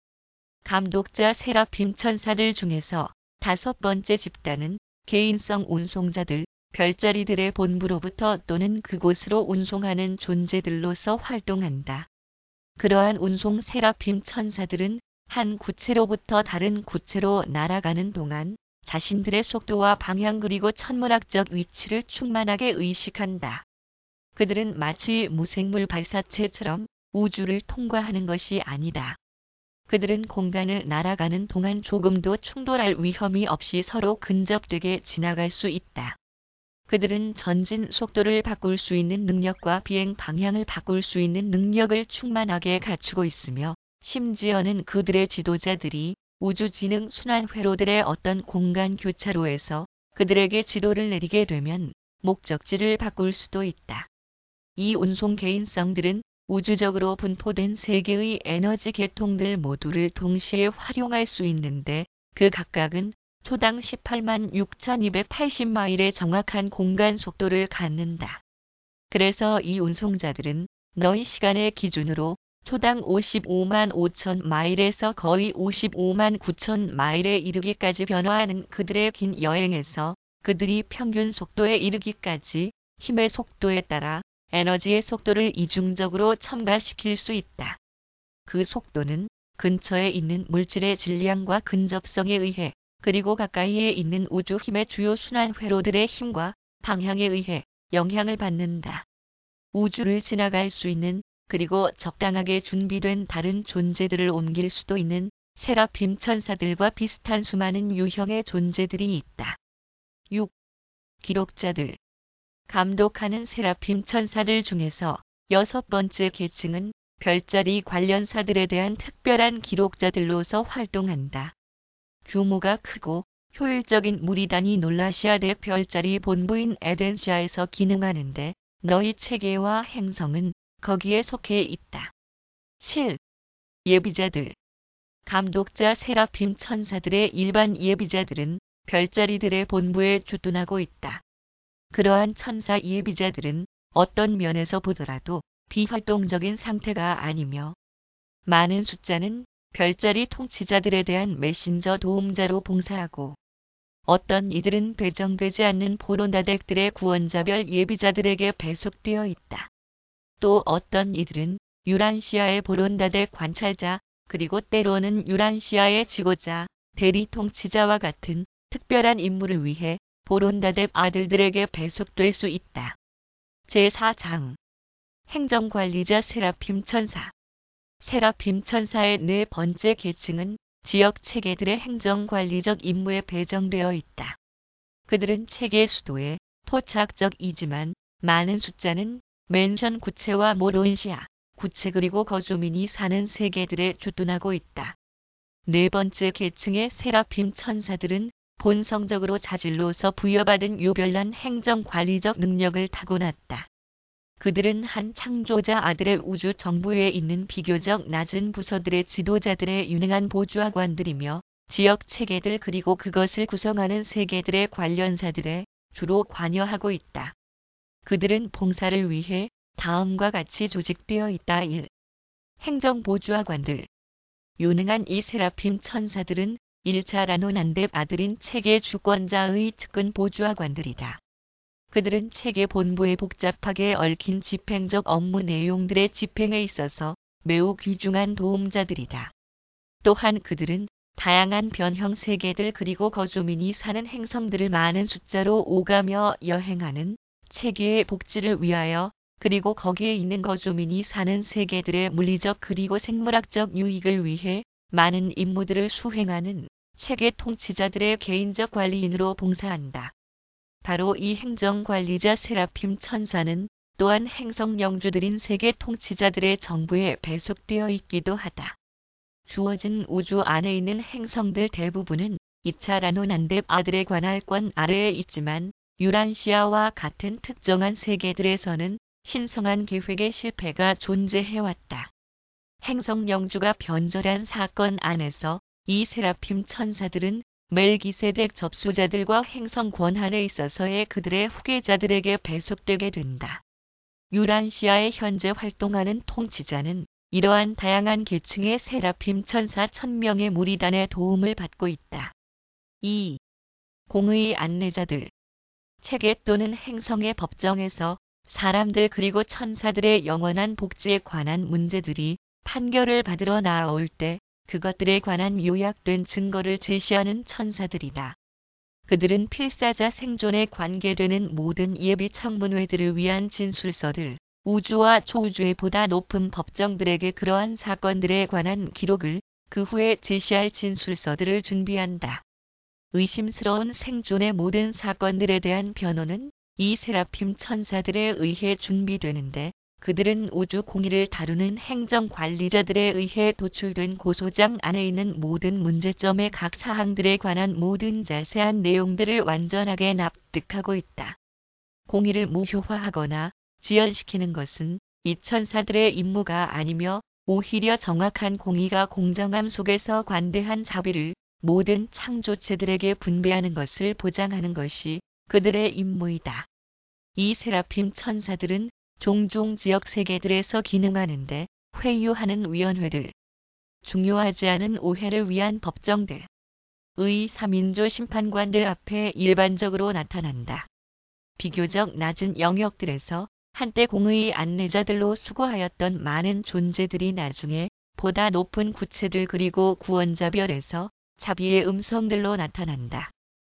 감독자 세라핌 천사들 중에서 5번째 집단은 개인성 운송자들, 별자리들의 본부로부터 또는 그곳으로 운송하는 존재들로서 활동한다. 그러한 운송 세라핌 천사들은 한 구체로부터 다른 구체로 날아가는 동안 자신들의 속도와 방향 그리고 천문학적 위치를 충만하게 의식한다. 그들은 마치 무생물 발사체처럼 우주를 통과하는 것이 아니다. 그들은 공간을 날아가는 동안 조금도 충돌할 위험이 없이 서로 근접되게 지나갈 수 있다. 그들은 전진 속도를 바꿀 수 있는 능력과 비행 방향을 바꿀 수 있는 능력을 충만하게 갖추고 있으며 심지어는 그들의 지도자들이 우주지능 순환 회로들의 어떤 공간 교차로에서 그들에게 지도를 내리게 되면 목적지를 바꿀 수도 있다. 이 운송 개인성들은 우주적으로 분포된 세 개의 에너지 계통들 모두를 동시에 활용할 수 있는데 그 각각은 초당 18만 6,280마일의 정확한 공간 속도를 갖는다. 그래서 이 운송자들은 너희 시간의 기준으로 초당 55만 5천 마일에서 거의 55만 9천 마일에 이르기까지 변화하는 그들의 긴 여행에서 그들이 평균 속도에 이르기까지 힘의 속도에 따라 에너지의 속도를 이중적으로 첨가시킬 수 있다. 그 속도는 근처에 있는 물질의 질량과 근접성에 의해 그리고 가까이에 있는 우주 힘의 주요 순환 회로들의 힘과 방향에 의해 영향을 받는다. 우주를 지나갈 수 있는 그리고 적당하게 준비된 다른 존재들을 옮길 수도 있는 세라핌 천사들과 비슷한 수많은 유형의 존재들이 있다. 6. 기록자들. 감독하는 세라핌 천사들 중에서 6번째 계층은 별자리 관련사들에 대한 특별한 기록자들로서 활동한다. 규모가 크고 효율적인 무리단이 놀라시아덱 별자리 본부인 에덴시아에서 기능하는데 너희 체계와 행성은 거기에 속해 있다. 7. 예비자들. 감독자 세라핌 천사들의 일반 예비자들은 별자리들의 본부에 주둔하고 있다. 그러한 천사 예비자들은 어떤 면에서 보더라도 비활동적인 상태가 아니며 많은 숫자는 별자리 통치자들에 대한 메신저 도움자로 봉사하고 어떤 이들은 배정되지 않는 보론다덱들의 구원자별 예비자들에게 배속되어 있다. 또 어떤 이들은 유란시아의 보론다덱 관찰자 그리고 때로는 유란시아의 지고자, 대리 통치자와 같은 특별한 임무를 위해 보론다덱 아들들에게 배속될 수 있다. 제4장 행정관리자 세라핌 천사. 세라핌 천사의 4번째 계층은 지역 체계들의 행정관리적 임무에 배정되어 있다. 그들은 체계 수도에 토착적이지만 많은 숫자는 맨션 구체와 모론시아 구체 그리고 거주민이 사는 세계들에 주둔하고 있다. 4번째 계층의 세라핌 천사들은 본성적으로 자질로서 부여받은 유별난 행정관리적 능력을 타고났다. 그들은 한 창조자 아들의 우주 정부에 있는 비교적 낮은 부서들의 지도자들의 유능한 보좌관들이며 지역 체계들 그리고 그것을 구성하는 세계들의 관련사들에 주로 관여하고 있다. 그들은 봉사를 위해 다음과 같이 조직되어 있다. 1. 행정보좌관들. 유능한 이 세라핌 천사들은 1차 라노난덱 아들인 체계 주권자의 측근 보좌관들이다. 그들은 체계 본부의 복잡하게 얽힌 집행적 업무 내용들의 집행에 있어서 매우 귀중한 도움자들이다. 또한 그들은 다양한 변형 세계들 그리고 거주민이 사는 행성들을 많은 숫자로 오가며 여행하는 체계의 복지를 위하여 그리고 거기에 있는 거주민이 사는 세계들의 물리적 그리고 생물학적 유익을 위해 많은 임무들을 수행하는 체계 통치자들의 개인적 관리인으로 봉사한다. 바로 이 행정관리자 세라핌 천사는 또한 행성 영주들인 세계 통치자들의 정부에 배속되어 있기도 하다. 주어진 우주 안에 있는 행성들 대부분은 2차 라노난덱 아들의 관할권 아래에 있지만 유란시아와 같은 특정한 세계들에서는 신성한 계획의 실패가 존재해왔다. 행성 영주가 변절한 사건 안에서 이 세라핌 천사들은 멜기세덱 접수자들과 행성 권한에 있어서의 그들의 후계자들에게 배속되게 된다. 유란시아에 현재 활동하는 통치자는 이러한 다양한 계층의 세라핌 천사 1000명의 무리단의 도움을 받고 있다. 2. 공의 안내자들. 체계 또는 행성의 법정에서 사람들 그리고 천사들의 영원한 복지에 관한 문제들이 판결을 받으러 나올 때 그것들에 관한 요약된 증거를 제시하는 천사들이다. 그들은 필사자 생존에 관계되는 모든 예비 청문회들을 위한 진술서들, 우주와 초우주의 보다 높은 법정들에게 그러한 사건들에 관한 기록을 그 후에 제시할 진술서들을 준비한다. 의심스러운 생존의 모든 사건들에 대한 변호는 이 세라핌 천사들에 의해 준비되는데 그들은 우주 공의를 다루는 행정관리자들에 의해 도출된 고소장 안에 있는 모든 문제점의 각 사항들에 관한 모든 자세한 내용들을 완전하게 납득하고 있다. 공의를 무효화하거나 지연시키는 것은 이 천사들의 임무가 아니며 오히려 정확한 공의가 공정함 속에서 관대한 자비를 모든 창조체들에게 분배하는 것을 보장하는 것이 그들의 임무이다. 이 세라핌 천사들은 종종 지역 세계들에서 기능하는데 회유하는 위원회들, 중요하지 않은 오해를 위한 법정들, 의 3인조 심판관들 앞에 일반적으로 나타난다. 비교적 낮은 영역들에서 한때 공의 안내자들로 수고하였던 많은 존재들이 나중에 보다 높은 구체들 그리고 구원자별에서 자비의 음성들로 나타난다.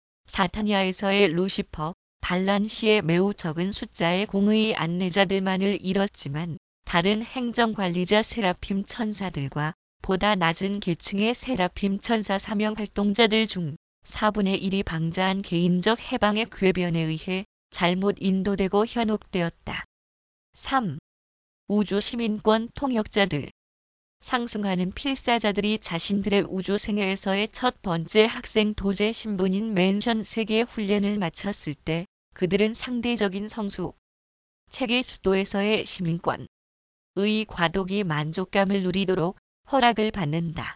사타니아에서의 루시퍼, 발란시의 매우 적은 숫자의 공의 안내자들만을 잃었지만 다른 행정관리자 세라핌 천사들과 보다 낮은 계층의 세라핌 천사 사명 활동자들 중 4분의 1이 방자한 개인적 해방의 궤변에 의해 잘못 인도되고 현혹되었다. 3. 우주 시민권 통역자들. 상승하는 필사자들이 자신들의 우주 생애에서의 첫 번째 학생 도제 신분인 맨션 세계 훈련을 마쳤을 때 그들은 상대적인 성수, 체계 수도에서의 시민권의 과도기 만족감을 누리도록 허락을 받는다.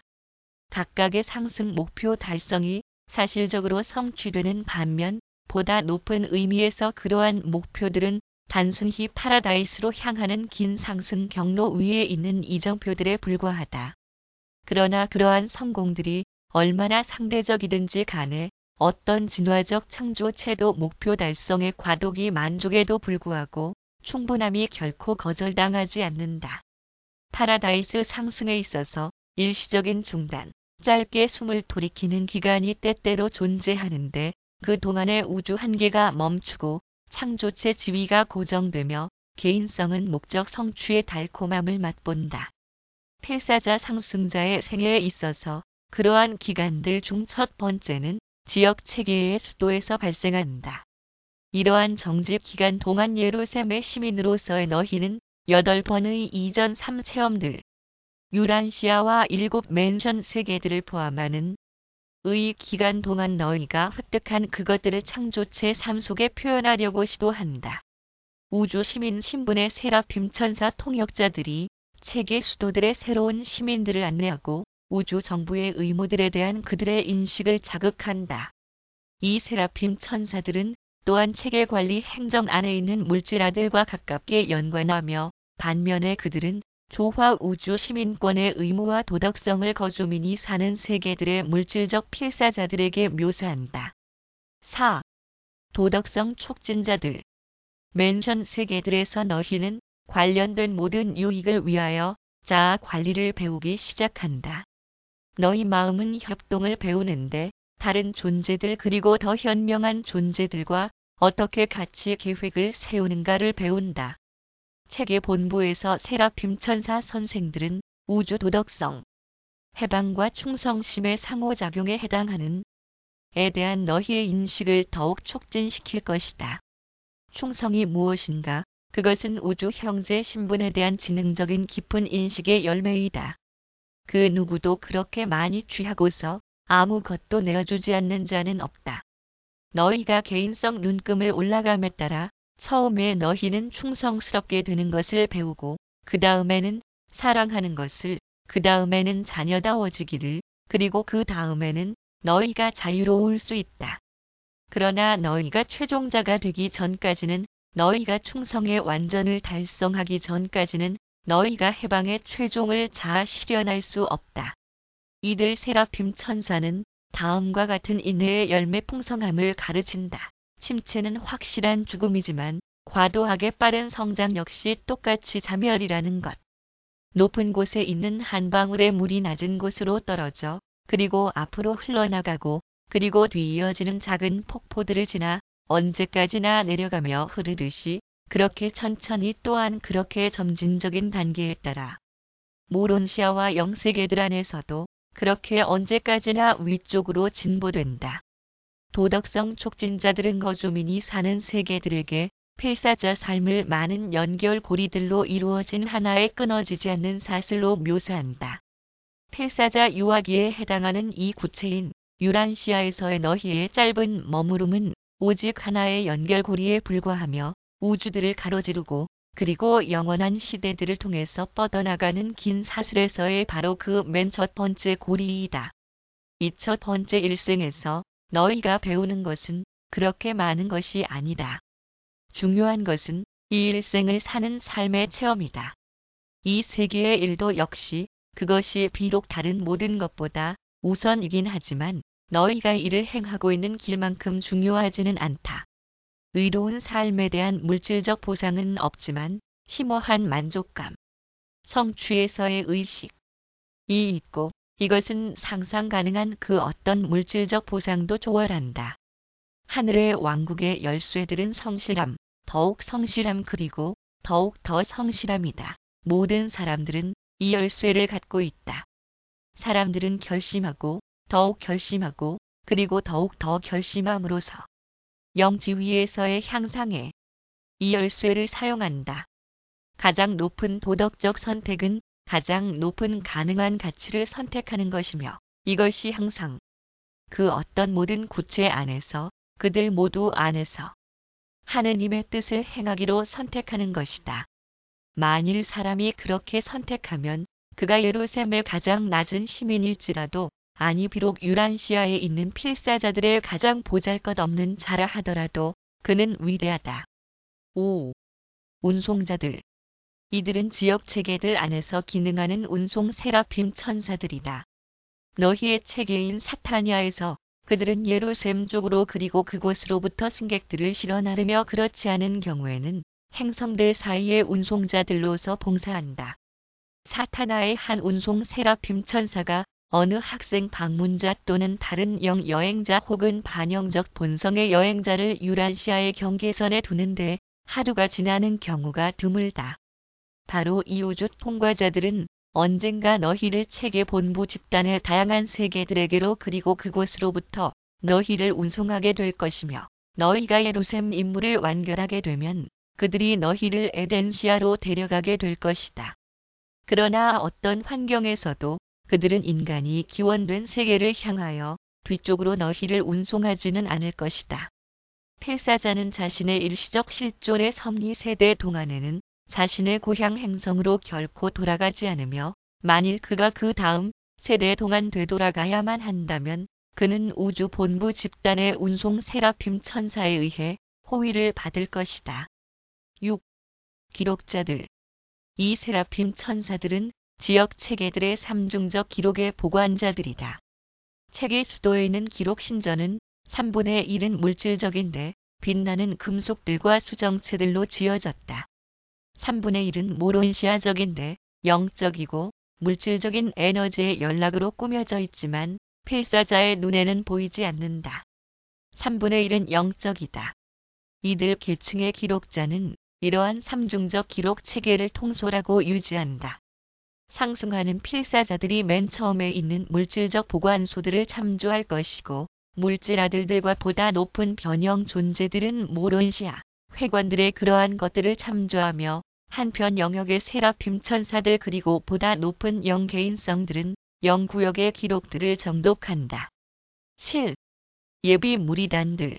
각각의 상승 목표 달성이 사실적으로 성취되는 반면 보다 높은 의미에서 그러한 목표들은 단순히 파라다이스로 향하는 긴 상승 경로 위에 있는 이정표들에 불과하다. 그러나 그러한 성공들이 얼마나 상대적이든지 간에 어떤 진화적 창조체도 목표 달성의 과도기 만족에도 불구하고 충분함이 결코 거절당하지 않는다. 파라다이스 상승에 있어서 일시적인 중단, 짧게 숨을 돌이키는 기간이 때때로 존재하는데 그 동안의 우주 한계가 멈추고 창조체 지위가 고정되며 개인성은 목적 성취의 달콤함을 맛본다. 필사자 상승자의 생애에 있어서 그러한 기간들 중 첫 번째는 지역 체계의 수도에서 발생한다. 이러한 정직 기간 동안 예루살렘의 시민으로서의 너희는 8번의 이전 3체험들, 유란시아와 7 맨션 세계들을 포함하는 기간 동안 너희가 획득한 그것들을 창조체 삶 속에 표현하려고 시도한다. 우주 시민 신분의 세라핌 천사 통역자들이 세계 수도들의 새로운 시민들을 안내하고 우주 정부의 의무들에 대한 그들의 인식을 자극한다. 이 세라핌 천사들은 또한 체계 관리 행정 안에 있는 물질아들과 가깝게 연관하며 반면에 그들은 조화 우주 시민권의 의무와 도덕성을 거주민이 사는 세계들의 물질적 필사자들에게 묘사한다. 4. 도덕성 촉진자들. 맨션 세계들에서 너희는 관련된 모든 유익을 위하여 자아 관리를 배우기 시작한다. 너희 마음은 협동을 배우는데 다른 존재들 그리고 더 현명한 존재들과 어떻게 같이 계획을 세우는가를 배운다. 체계 본부에서 세라핌 천사 선생들은 우주 도덕성, 해방과 충성심의 상호작용에 해당하는 에 대한 너희의 인식을 더욱 촉진시킬 것이다. 충성이 무엇인가? 그것은 우주 형제 신분에 대한 지능적인 깊은 인식의 열매이다. 그 누구도 그렇게 많이 취하고서 아무것도 내어주지 않는 자는 없다. 너희가 개인성 눈금을 올라감에 따라 처음에 너희는 충성스럽게 되는 것을 배우고 그 다음에는 사랑하는 것을, 그 다음에는 자녀다워지기를, 그리고 그 다음에는 너희가 자유로울 수 있다. 그러나 너희가 최종자가 되기 전까지는, 너희가 충성의 완전을 달성하기 전까지는 너희가 해방의 최종을 자아 실현할 수 없다. 이들 세라핌 천사는 다음과 같은 인내의 열매 풍성함을 가르친다. 침체는 확실한 죽음이지만 과도하게 빠른 성장 역시 똑같이 자멸이라는 것. 높은 곳에 있는 한 방울의 물이 낮은 곳으로 떨어져 그리고 앞으로 흘러나가고 그리고 뒤이어지는 작은 폭포들을 지나 언제까지나 내려가며 흐르듯이 그렇게 천천히 또한 그렇게 점진적인 단계에 따라 모론시아와 영세계들 안에서도 그렇게 언제까지나 위쪽으로 진보된다. 도덕성 촉진자들은 거주민이 사는 세계들에게 필사자 삶을 많은 연결고리들로 이루어진 하나의 끊어지지 않는 사슬로 묘사한다. 필사자 유아기에 해당하는 이 구체인 유란시아에서의 너희의 짧은 머무름은 오직 하나의 연결고리에 불과하며 우주들을 가로지르고 그리고 영원한 시대들을 통해서 뻗어나가는 긴 사슬에서의 바로 그 맨 첫 번째 고리이다. 이 첫 번째 일생에서 너희가 배우는 것은 그렇게 많은 것이 아니다. 중요한 것은 이 일생을 사는 삶의 체험이다. 이 세계의 일도 역시 그것이 비록 다른 모든 것보다 우선이긴 하지만 너희가 이를 행하고 있는 길만큼 중요하지는 않다. 의로운 삶에 대한 물질적 보상은 없지만 심오한 만족감, 성취에서의 의식이 있고 이것은 상상 가능한 그 어떤 물질적 보상도 초월한다. 하늘의 왕국의 열쇠들은 성실함, 더욱 성실함 그리고 더욱 더 성실함이다. 모든 사람들은 이 열쇠를 갖고 있다. 사람들은 결심하고 더욱 결심하고 그리고 더욱 더 결심함으로써 영지위에서의 향상에 이 열쇠를 사용한다. 가장 높은 도덕적 선택은 가장 높은 가능한 가치를 선택하는 것이며 이것이 항상 그 어떤 모든 구체 안에서 그들 모두 안에서 하느님의 뜻을 행하기로 선택하는 것이다. 만일 사람이 그렇게 선택하면 그가 예루살렘의 가장 낮은 시민일지라도 아니 비록 유란시아에 있는 필사자들의 가장 보잘것없는 자라 하더라도 그는 위대하다. 5. 운송자들. 이들은 지역 체계들 안에서 기능하는 운송 세라핌 천사들이다. 너희의 체계인 사타니아에서 그들은 예루살렘 쪽으로 그리고 그곳으로부터 승객들을 실어 나르며 그렇지 않은 경우에는 행성들 사이의 운송자들로서 봉사한다. 사타나의 한 운송 세라핌 천사가 어느 학생 방문자 또는 다른 영 여행자 혹은 반영적 본성의 여행자를 유란시아의 경계선에 두는데 하루가 지나는 경우가 드물다. 바로 이 우주 통과자들은 언젠가 너희를 체계 본부 집단의 다양한 세계들에게로 그리고 그곳으로부터 너희를 운송하게 될 것이며 너희가 예루살렘 임무를 완결하게 되면 그들이 너희를 에덴시아로 데려가게 될 것이다. 그러나 어떤 환경에서도 그들은 인간이 기원된 세계를 향하여 뒤쪽으로 너희를 운송하지는 않을 것이다. 필사자는 자신의 일시적 실존의 섭리 세대 동안에는 자신의 고향 행성으로 결코 돌아가지 않으며 만일 그가 그 다음 세대 동안 되돌아가야만 한다면 그는 우주 본부 집단의 운송 세라핌 천사에 의해 호위를 받을 것이다. 6. 기록자들. 이 세라핌 천사들은 지역 체계들의 삼중적 기록의 보관자들이다. 체계 수도에 있는 기록 신전은 3분의 1은 물질적인데 빛나는 금속들과 수정체들로 지어졌다. 3분의 1은 모론시아적인데 영적이고 물질적인 에너지의 연락으로 꾸며져 있지만 필사자의 눈에는 보이지 않는다. 3분의 1은 영적이다. 이들 계층의 기록자는 이러한 삼중적 기록 체계를 통솔하고 유지한다. 상승하는 필사자들이 맨 처음에 있는 물질적 보관소들을 참조할 것이고 물질 아들들과 보다 높은 변형 존재들은 모론시아, 회관들의 그러한 것들을 참조하며 한편 영역의 세라핌 천사들 그리고 보다 높은 영개인성들은 영구역의 기록들을 정독한다. 7. 예비 무리단들.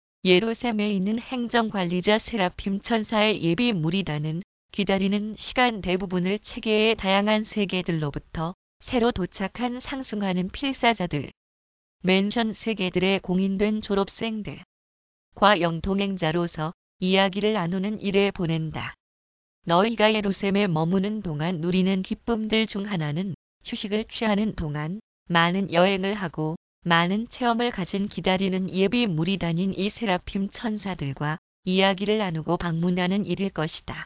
예루살렘에 있는 행정관리자 세라핌 천사의 예비 무리단은 기다리는 시간 대부분을 체계의 다양한 세계들로부터 새로 도착한 상승하는 필사자들, 맨션 세계들의 공인된 졸업생들, 과 영동행자로서 이야기를 나누는 일에 보낸다. 너희가 예루살렘에 머무는 동안 누리는 기쁨들 중 하나는 휴식을 취하는 동안 많은 여행을 하고 많은 체험을 가진 기다리는 예비 무리단인 이 세라핌 천사들과 이야기를 나누고 방문하는 일일 것이다.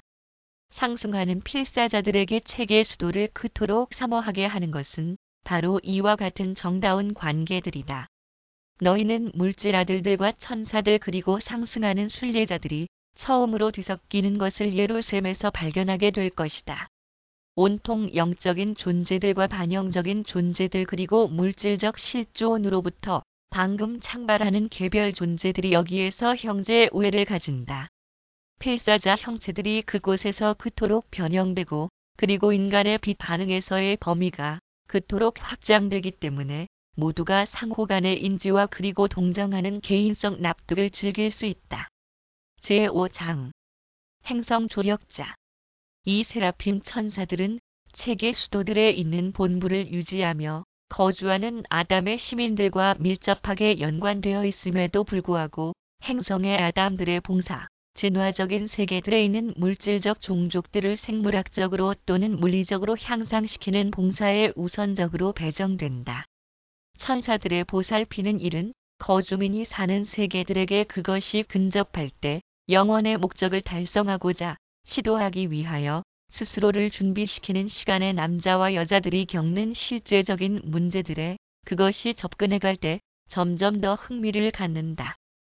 상승하는 필사자들에게 체계 수도를 그토록 사모하게 하는 것은 바로 이와 같은 정다운 관계들이다. 너희는 물질 아들들과 천사들 그리고 상승하는 순례자들이 처음으로 뒤섞이는 것을 예루살렘에서 발견하게 될 것이다. 온통 영적인 존재들과 반영적인 존재들 그리고 물질적 실존으로부터 방금 창발하는 개별 존재들이 여기에서 형제 우애를 가진다. 필사자 형체들이 그곳에서 그토록 변형되고 그리고 인간의 비반응에서의 범위가 그토록 확장되기 때문에 모두가 상호 간의 인지와 그리고 동정하는 개인성 납득을 즐길 수 있다. 제5장 행성 조력자. 이 세라핌 천사들은 체계 수도들에 있는 본부를 유지하며 거주하는 아담의 시민들과 밀접하게 연관되어 있음에도 불구하고 행성의 아담들의 봉사, 진화적인 세계들에 있는 물질적 종족들을 생물학적으로 또는 물리적으로 향상시키는 봉사에 우선적으로 배정된다. 천사들의 보살피는 일은 거주민이 사는 세계들에게 그것이 근접할 때 영원의 목적을 달성하고자 시도하기 위하여 스스로를 준비시키는 시간에 남자와 여자들이 겪는 실제적인 문제들에 그것이 접근해갈 때 점점 더 흥미를 갖는다.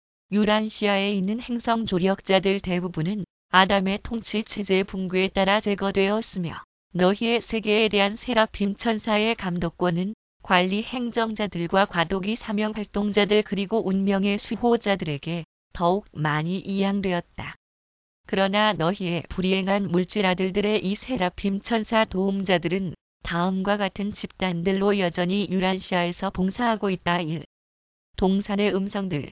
유란시아에 있는 행성 조력자들 대부분은 아담의 통치 체제의 붕괴에 따라 제거되었으며 너희의 세계에 대한 세라핌 천사의 감독권은 관리 행정자들과 과도기 사명 활동자들 그리고 운명의 수호자들에게 더욱 많이 이양되었다. 그러나 너희의 불이행한 물질 아들들의 이 세라핌 천사 도움자들은 다음과 같은 집단들로 여전히 유란시아에서 봉사하고 있다. 1. 동산의 음성들.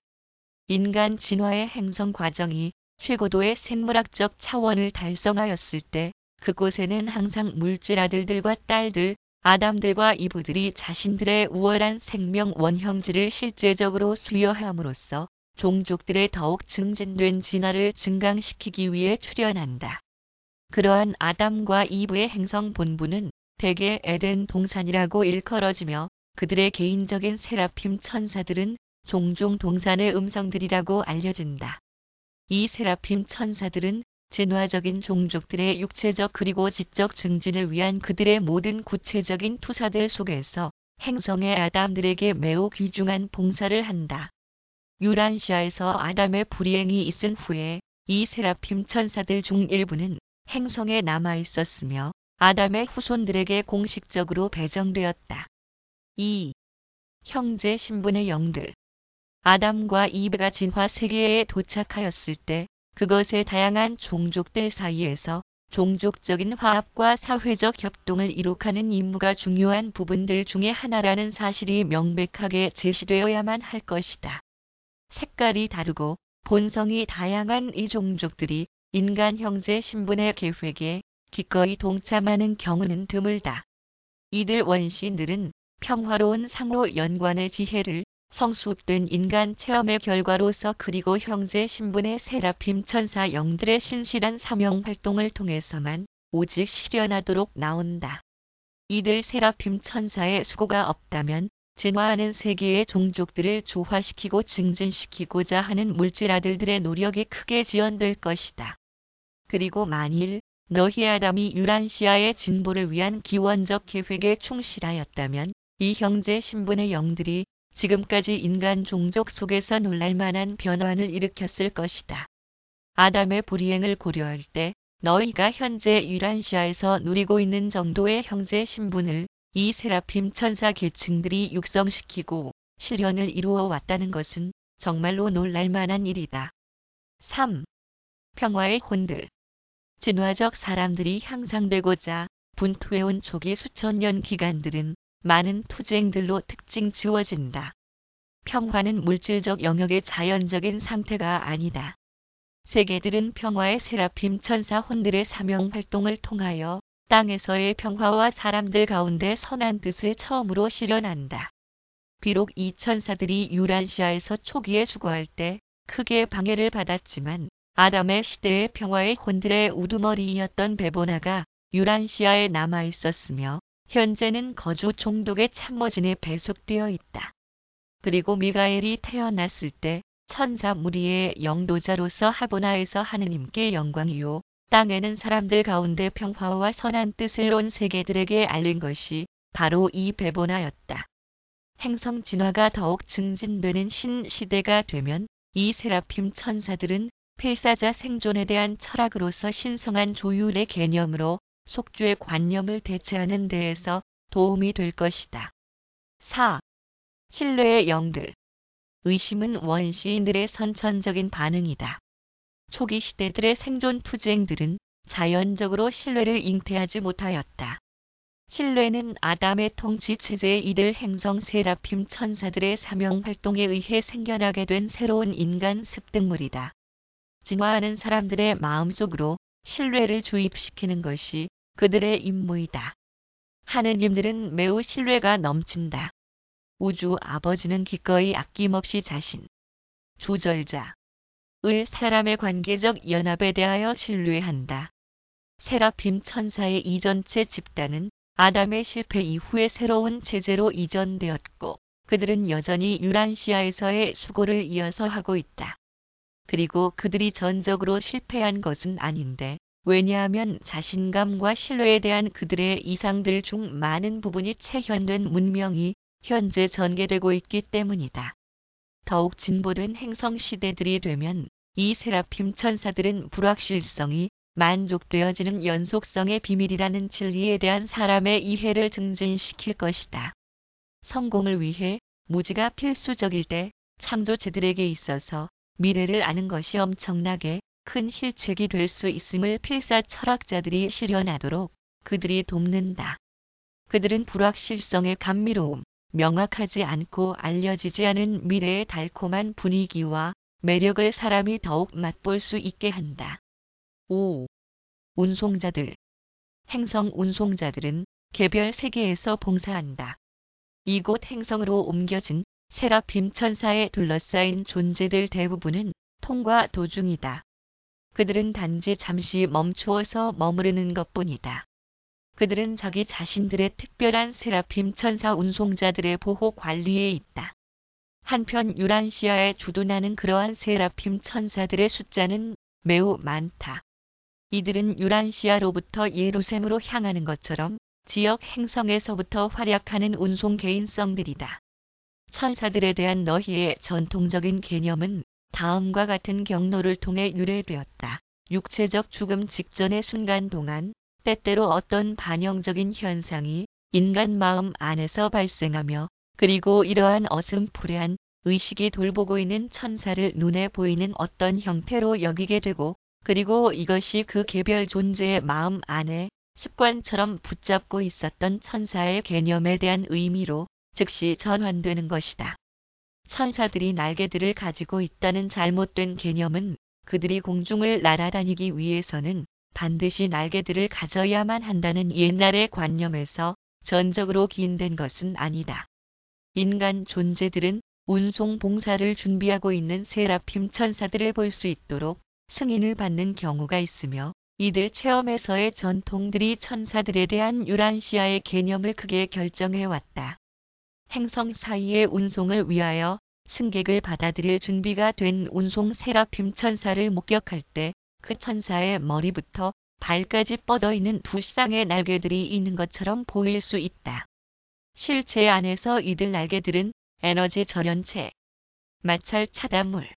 인간 진화의 행성 과정이 최고도의 생물학적 차원을 달성하였을 때 그곳에는 항상 물질 아들들과 딸들, 아담들과 이브들이 자신들의 우월한 생명 원형질을 실제적으로 수여함으로써 종족들의 더욱 증진된 진화를 증강시키기 위해 출현한다. 그러한 아담과 이브의 행성 본부는 대개 에덴 동산이라고 일컬어지며 그들의 개인적인 세라핌 천사들은 종종 동산의 음성들이라고 알려진다. 이 세라핌 천사들은 진화적인 종족들의 육체적 그리고 지적 증진을 위한 그들의 모든 구체적인 투사들 속에서 행성의 아담들에게 매우 귀중한 봉사를 한다. 유란시아에서 아담의 불이행이 있은 후에 이 세라핌 천사들 중 일부는 행성에 남아 있었으며 아담의 후손들에게 공식적으로 배정되었다. 2. 형제 신분의 영들. 아담과 이브가 진화 세계에 도착하였을 때 그것의 다양한 종족들 사이에서 종족적인 화합과 사회적 협동을 이룩하는 임무가 중요한 부분들 중의 하나라는 사실이 명백하게 제시되어야만 할 것이다. 색깔이 다르고 본성이 다양한 이 종족들이 인간 형제 신분의 계획에 기꺼이 동참하는 경우는 드물다. 이들 원시인들은 평화로운 상호 연관의 지혜를 성숙된 인간 체험의 결과로서 그리고 형제 신분의 세라핌 천사 영들의 신실한 사명 활동을 통해서만 오직 실현하도록 나온다. 이들 세라핌 천사의 수고가 없다면 진화하는 세계의 종족들을 조화시키고 증진시키고자 하는 물질 아들들의 노력이 크게 지연될 것이다. 그리고 만일 너희 아담이 유란시아의 진보를 위한 기원적 계획에 충실하였다면 이 형제 신분의 영들이 지금까지 인간 종족 속에서 놀랄만한 변화를 일으켰을 것이다. 아담의 불이행을 고려할 때 너희가 현재 유란시아에서 누리고 있는 정도의 형제 신분을 이 세라핌 천사 계층들이 육성시키고 실현을 이루어 왔다는 것은 정말로 놀랄만한 일이다. 3. 평화의 혼들. 진화적 사람들이 향상되고자 분투해온 초기 수천 년 기간들은 많은 투쟁들로 특징 지워진다. 평화는 물질적 영역의 자연적인 상태가 아니다. 세계들은 평화의 세라핌 천사 혼들의 사명 활동을 통하여 땅에서의 평화와 사람들 가운데 선한 뜻을 처음으로 실현한다. 비록 이 천사들이 유란시아에서 초기에 수고할 때 크게 방해를 받았지만 아담의 시대의 평화의 혼들의 우두머리이었던 베보나가 유란시아에 남아 있었으며 현재는 거주 총독의 참모진에 배속되어 있다. 그리고 미가엘이 태어났을 때 천사 무리의 영도자로서 하보나에서 하느님께 영광이요 땅에는 사람들 가운데 평화와 선한 뜻을 온 세계들에게 알린 것이 바로 이 베보나였다. 행성 진화가 더욱 증진되는 신시대가 되면 이 세라핌 천사들은 필사자 생존에 대한 철학으로서 신성한 조율의 개념으로 속죄의 관념을 대체하는 데에서 도움이 될 것이다. 4. 신뢰의 영들. 의심은 원시인들의 선천적인 반응이다. 초기 시대들의 생존 투쟁들은 자연적으로 신뢰를 잉태하지 못하였다. 신뢰는 아담의 통치 체제의 이들 행성 세라핌 천사들의 사명 활동에 의해 생겨나게 된 새로운 인간 습득물이다. 진화하는 사람들의 마음속으로 신뢰를 주입시키는 것이 그들의 임무이다. 하느님들은 매우 신뢰가 넘친다. 우주 아버지는 기꺼이 아낌없이 자신, 조절자, 을 사람의 관계적 연합에 대하여 신뢰한다. 세라핌 천사의 이전체 집단은 아담의 실패 이후에 새로운 체제로 이전되었고 그들은 여전히 유란시아에서의 수고를 이어서 하고 있다. 그리고 그들이 전적으로 실패한 것은 아닌데 왜냐하면 자신감과 신뢰에 대한 그들의 이상들 중 많은 부분이 체현된 문명이 현재 전개되고 있기 때문이다. 더욱 진보된 행성 시대들이 되면 이 세라핌 천사들은 불확실성이 만족되어지는 연속성의 비밀이라는 진리에 대한 사람의 이해를 증진시킬 것이다. 성공을 위해 무지가 필수적일 때 창조체들에게 있어서 미래를 아는 것이 엄청나게 큰 실책이 될 수 있음을 필사 철학자들이 실현하도록 그들이 돕는다. 그들은 불확실성의 감미로움, 명확하지 않고 알려지지 않은 미래의 달콤한 분위기와 매력을 사람이 더욱 맛볼 수 있게 한다. 5. 운송자들. 행성 운송자들은 개별 세계에서 봉사한다. 이곳 행성으로 옮겨진 세라핌 천사에 둘러싸인 존재들 대부분은 통과 도중이다. 그들은 단지 잠시 멈추어서 머무르는 것뿐이다. 그들은 자기 자신들의 특별한 세라핌 천사 운송자들의 보호 관리에 있다. 한편 유란시아에 주둔하는 그러한 세라핌 천사들의 숫자는 매우 많다. 이들은 유란시아로부터 예루셈으로 향하는 것처럼 지역 행성에서부터 활약하는 운송 개인성들이다. 천사들에 대한 너희의 전통적인 개념은 다음과 같은 경로를 통해 유래되었다. 육체적 죽음 직전의 순간 동안 때때로 어떤 반영적인 현상이 인간 마음 안에서 발생하며 그리고 이러한 어슴푸레한 의식이 돌보고 있는 천사를 눈에 보이는 어떤 형태로 여기게 되고 그리고 이것이 그 개별 존재의 마음 안에 습관처럼 붙잡고 있었던 천사의 개념에 대한 의미로 즉시 전환되는 것이다. 천사들이 날개들을 가지고 있다는 잘못된 개념은 그들이 공중을 날아다니기 위해서는 반드시 날개들을 가져야만 한다는 옛날의 관념에서 전적으로 기인된 것은 아니다. 인간 존재들은 운송 봉사를 준비하고 있는 세라핌 천사들을 볼 수 있도록 승인을 받는 경우가 있으며 이들 체험에서의 전통들이 천사들에 대한 유란시아의 개념을 크게 결정해왔다. 행성 사이의 운송을 위하여 승객을 받아들일 준비가 된 운송 세라핌 천사를 목격할 때 그 천사의 머리부터 발까지 뻗어있는 두 쌍의 날개들이 있는 것처럼 보일 수 있다. 실체 안에서 이들 날개들은 에너지 절연체, 마찰 차단물이다.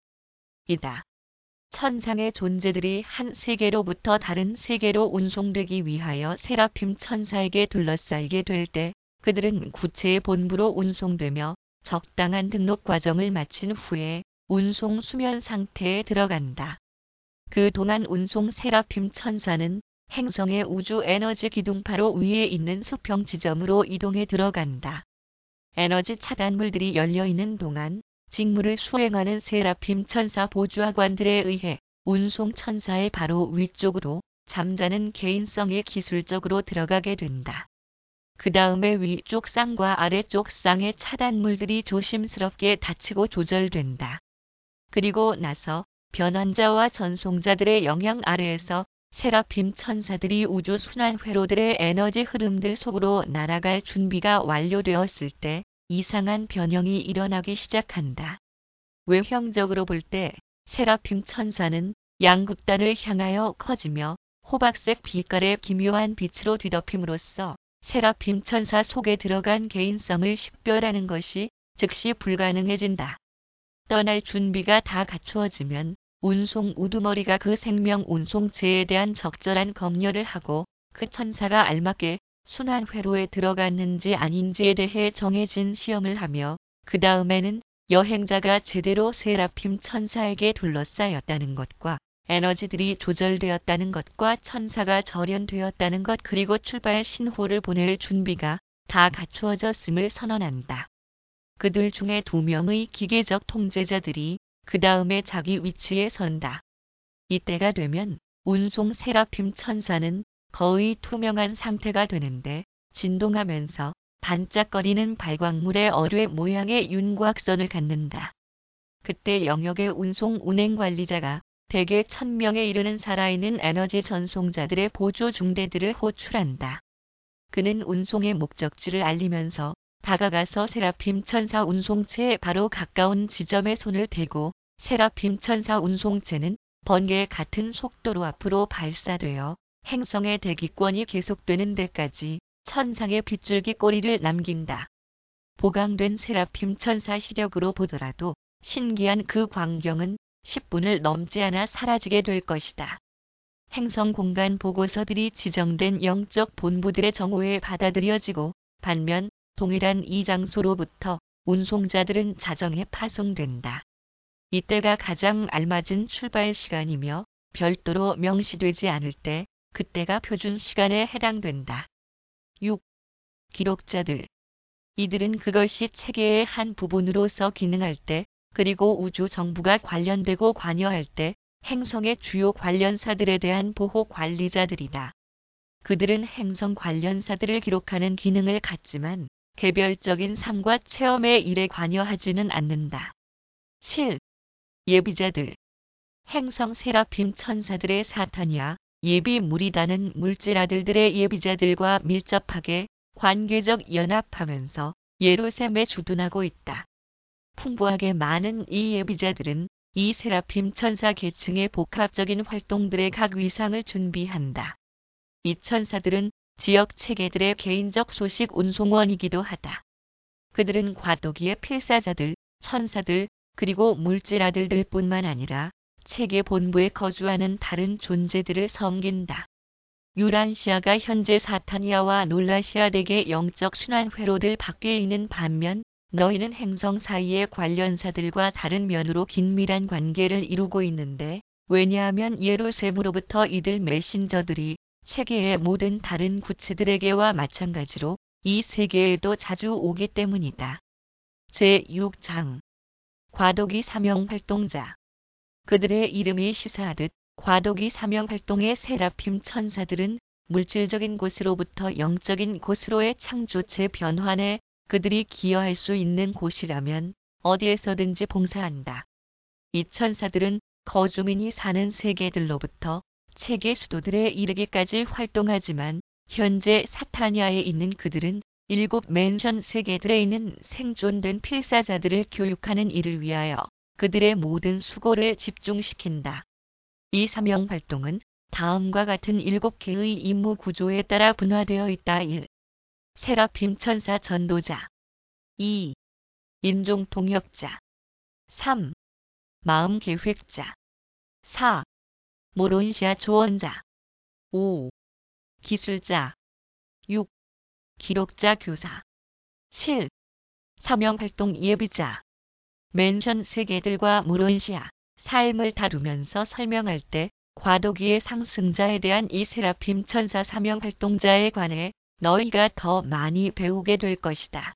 천상의 존재들이 한 세계로부터 다른 세계로 운송되기 위하여 세라핌 천사에게 둘러싸이게 될 때 그들은 구체의 본부로 운송되며 적당한 등록 과정을 마친 후에 운송 수면 상태에 들어간다. 그동안 운송 세라핌 천사는 행성의 우주 에너지 기둥파로 위에 있는 수평 지점으로 이동해 들어간다. 에너지 차단물들이 열려있는 동안 직무를 수행하는 세라핌 천사 보조하관들에 의해 운송 천사의 바로 위쪽으로 잠자는 개인성이 기술적으로 들어가게 된다. 그 다음에 위쪽 쌍과 아래쪽 쌍의 차단물들이 조심스럽게 닫히고 조절된다. 그리고 나서 변환자와 전송자들의 영향 아래에서 세라핌 천사들이 우주 순환 회로들의 에너지 흐름들 속으로 날아갈 준비가 완료되었을 때 이상한 변형이 일어나기 시작한다. 외형적으로 볼 때 세라핌 천사는 양극단을 향하여 커지며 호박색 빛깔의 기묘한 빛으로 뒤덮임으로써 세라핌 천사 속에 들어간 개인성을 식별하는 것이 즉시 불가능해진다. 떠날 준비가 다 갖추어지면 운송 우두머리가 그 생명 운송체에 대한 적절한 검열을 하고 그 천사가 알맞게 순환 회로에 들어갔는지 아닌지에 대해 정해진 시험을 하며 그 다음에는 여행자가 제대로 세라핌 천사에게 둘러싸였다는 것과 에너지들이 조절되었다는 것과 천사가 절연되었다는 것 그리고 출발 신호를 보낼 준비가 다 갖추어졌음을 선언한다. 그들 중에 2명의 기계적 통제자들이 그 다음에 자기 위치에 선다. 이때가 되면 운송 세라핌 천사는 거의 투명한 상태가 되는데 진동하면서 반짝거리는 발광물의 어뢰 모양의 윤곽선을 갖는다. 그때 영역의 운송 운행관리자가 대개 1000명에 이르는 살아있는 에너지 전송자들의 보조 중대들을 호출한다. 그는 운송의 목적지를 알리면서 다가가서 세라핌 천사 운송체에 바로 가까운 지점에 손을 대고 세라핌 천사 운송체는 번개 같은 속도로 앞으로 발사되어 행성의 대기권이 계속되는 데까지 천상의 빗줄기 꼬리를 남긴다. 보강된 세라핌 천사 시력으로 보더라도 신기한 그 광경은 10분을 넘지 않아 사라지게 될 것이다. 행성 공간 보고서들이 지정된 영적 본부들의 정오에 받아들여지고 반면 동일한 이 장소로부터 운송자들은 자정에 파송된다. 이때가 가장 알맞은 출발 시간이며 별도로 명시되지 않을 때 그때가 표준 시간에 해당된다. 6. 기록자들. 이들은 그것이 체계의 한 부분으로서 기능할 때 그리고 우주 정부가 관련되고 관여할 때 행성의 주요 관련사들에 대한 보호 관리자들이다. 그들은 행성 관련사들을 기록하는 기능을 갖지만 개별적인 삶과 체험의 일에 관여하지는 않는다. 7. 예비자들. 행성 세라핌 천사들의 사탄이야 예비 무리다는 물질 아들들의 예비자들과 밀접하게 관계적 연합하면서 예루셈에 주둔하고 있다. 풍부하게 많은 이 예비자들은 이 세라핌 천사 계층의 복합적인 활동들의 각 위상을 준비한다. 이 천사들은 지역 체계들의 개인적 소식 운송원이기도 하다. 그들은 과도기의 필사자들, 천사들, 그리고 물질 아들들뿐만 아니라 체계 본부에 거주하는 다른 존재들을 섬긴다. 유란시아가 현재 사타니아와 놀라시아 댁의 영적 순환 회로들 밖에 있는 반면 너희는 행성 사이의 관련사들과 다른 면으로 긴밀한 관계를 이루고 있는데 왜냐하면 예루살렘으로부터 이들 메신저들이 세계의 모든 다른 구체들에게와 마찬가지로 이 세계에도 자주 오기 때문이다. 제6장 과도기 사명활동자. 그들의 이름이 시사하듯 과도기 사명활동의 세라핌 천사들은 물질적인 곳으로부터 영적인 곳으로의 창조체 변환에 그들이 기여할 수 있는 곳이라면 어디에서든지 봉사한다. 이 천사들은 거주민이 사는 세계들로부터 세계 수도들에 이르기까지 활동하지만 현재 사타니아에 있는 그들은 7맨션 세계들에 있는 생존된 필사자들을 교육하는 일을 위하여 그들의 모든 수고를 집중시킨다. 이 사명 활동은 다음과 같은 7개의 임무 구조에 따라 분화되어 있다. 1. 세라핌 천사 전도자. 2. 인종 통역자. 3. 마음 계획자. 4. 모론시아 조언자. 5. 기술자. 6. 기록자 교사. 7. 사명활동 예비자. 맨션 세계들과 모론시아 삶을 다루면서 설명할 때 과도기의 상승자에 대한 이 세라핌 천사 사명활동자에 관해 너희가 더 많이 배우게 될 것이다.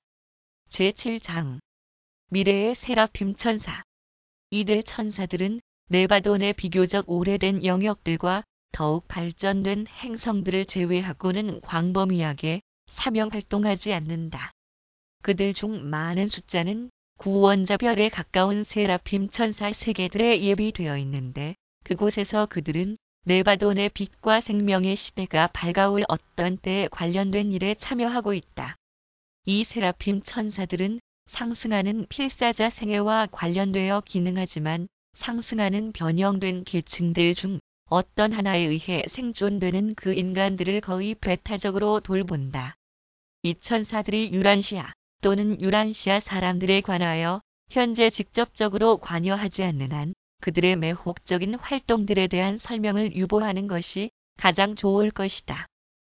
제7장 미래의 세라핌 천사. 이들 천사들은 네바돈의 비교적 오래된 영역들과 더욱 발전된 행성들을 제외하고는 광범위하게 사명활동하지 않는다. 그들 중 많은 숫자는 구원자별에 가까운 세라핌 천사 세계들에 예비되어 있는데 그곳에서 그들은 네바돈의 빛과 생명의 시대가 밝아올 어떤 때에 관련된 일에 참여하고 있다. 이 세라핌 천사들은 상승하는 필사자 생애와 관련되어 기능하지만 상승하는 변형된 계층들 중 어떤 하나에 의해 생존되는 그 인간들을 거의 배타적으로 돌본다. 이 천사들이 유란시아 또는 유란시아 사람들에 관하여 현재 직접적으로 관여하지 않는 한 그들의 매혹적인 활동들에 대한 설명을 유보하는 것이 가장 좋을 것이다.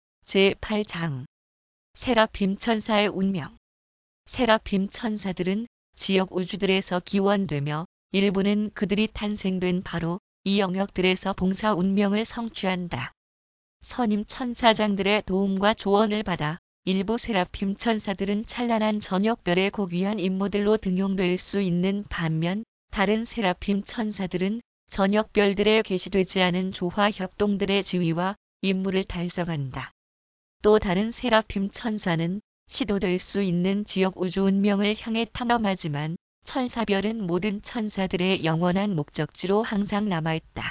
제8장 세라핌 천사의 운명. 세라핌 천사들은 지역 우주들에서 기원되며 일부는 그들이 탄생된 바로 이 영역들에서 봉사 운명을 성취한다. 선임 천사장들의 도움과 조언을 받아 일부 세라핌 천사들은 찬란한 저녁별의 고귀한 임무들로 등용될 수 있는 반면 다른 세라핌 천사들은 저녁별들에 게시되지 않은 조화 협동들의 지휘와 임무를 달성한다. 또 다른 세라핌 천사는 시도될 수 있는 지역 우주 운명을 향해 탐험하지만 천사별은 모든 천사들의 영원한 목적지로 항상 남아있다.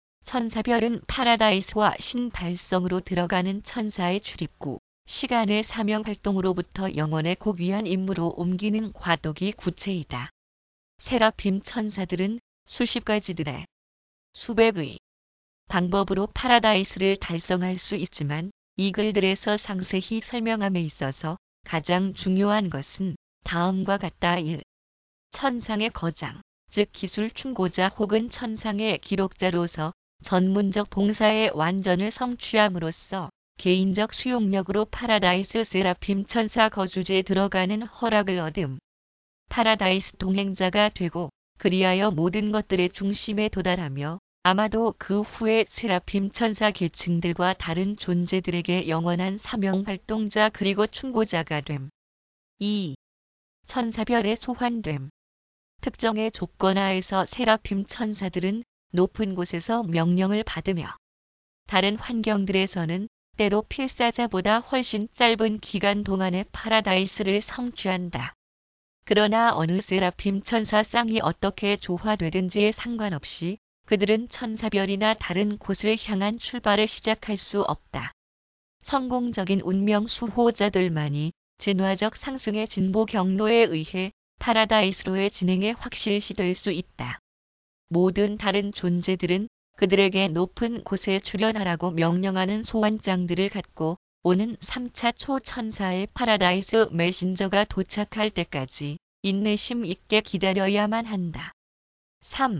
천사별은 파라다이스와 신달성으로 들어가는 천사의 출입구, 시간의 사명활동으로부터 영혼의 고귀한 임무로 옮기는 과도기 구체이다. 세라핌 천사들은 수십 가지들의 수백의 방법으로 파라다이스를 달성할 수 있지만 이 글들에서 상세히 설명함에 있어서 가장 중요한 것은 다음과 같다. 1. 천상의 거장, 즉 기술 충고자 혹은 천상의 기록자로서 전문적 봉사의 완전을 성취함으로써 개인적 수용력으로 파라다이스 세라핌 천사 거주지에 들어가는 허락을 얻음. 파라다이스 동행자가 되고 그리하여 모든 것들의 중심에 도달하며 아마도 그 후에 세라핌 천사 계층들과 다른 존재들에게 영원한 사명활동자 그리고 충고자가 됨. 2. 천사별의 소환됨. 특정의 조건 하에서 세라핌 천사들은 높은 곳에서 명령을 받으며 다른 환경들에서는 때로 필사자보다 훨씬 짧은 기간 동안의 파라다이스를 성취한다. 그러나 어느 세라핌 천사 쌍이 어떻게 조화되든지에 상관없이 그들은 천사별이나 다른 곳을 향한 출발을 시작할 수 없다. 성공적인 운명 수호자들만이 진화적 상승의 진보 경로에 의해 파라다이스로의 진행에 확실시 될 수 있다. 모든 다른 존재들은 그들에게 높은 곳에 출현하라고 명령하는 소환장들을 갖고 오는 3차 초천사의 파라다이스 메신저가 도착할 때까지 인내심 있게 기다려야만 한다. 3.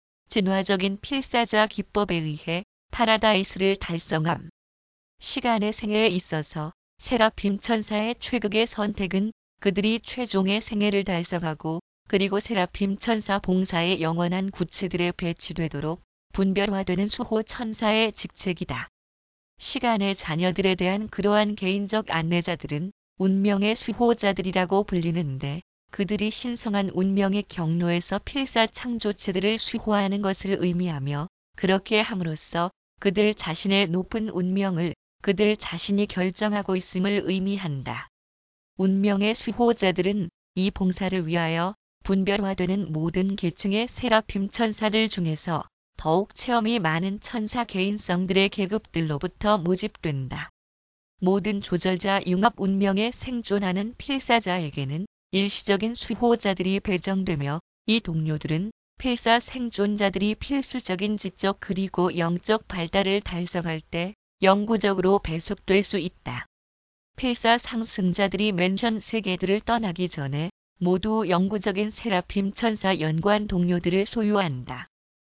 진화적인 필사자 기법에 의해 파라다이스를 달성함. 시간의 생애에 있어서 세라핌 천사의 최극의 선택은 그들이 최종의 생애를 달성하고 그리고 세라핌 천사 봉사의 영원한 구체들에 배치되도록 분별화되는 수호 천사의 직책이다. 시간의 자녀들에 대한 그러한 개인적 안내자들은 운명의 수호자들이라고 불리는데, 그들이 신성한 운명의 경로에서 필사 창조체들을 수호하는 것을 의미하며, 그렇게 함으로써 그들 자신의 높은 운명을 그들 자신이 결정하고 있음을 의미한다. 운명의 수호자들은 이 봉사를 위하여 분별화되는 모든 계층의 세라핌 천사들 중에서 더욱 체험이 많은 천사 개인성들의 계급들로부터 모집된다. 모든 조절자 융합 운명에 생존하는 필사자에게는 일시적인 수호자들이 배정되며, 이 동료들은 필사 생존자들이 필수적인 지적 그리고 영적 발달을 달성할 때 영구적으로 배속될 수 있다. 필사 상승자들이 맨션 세계들을 떠나기 전에 모두 영구적인 세라핌 천사 연관 동료들을 소유한다.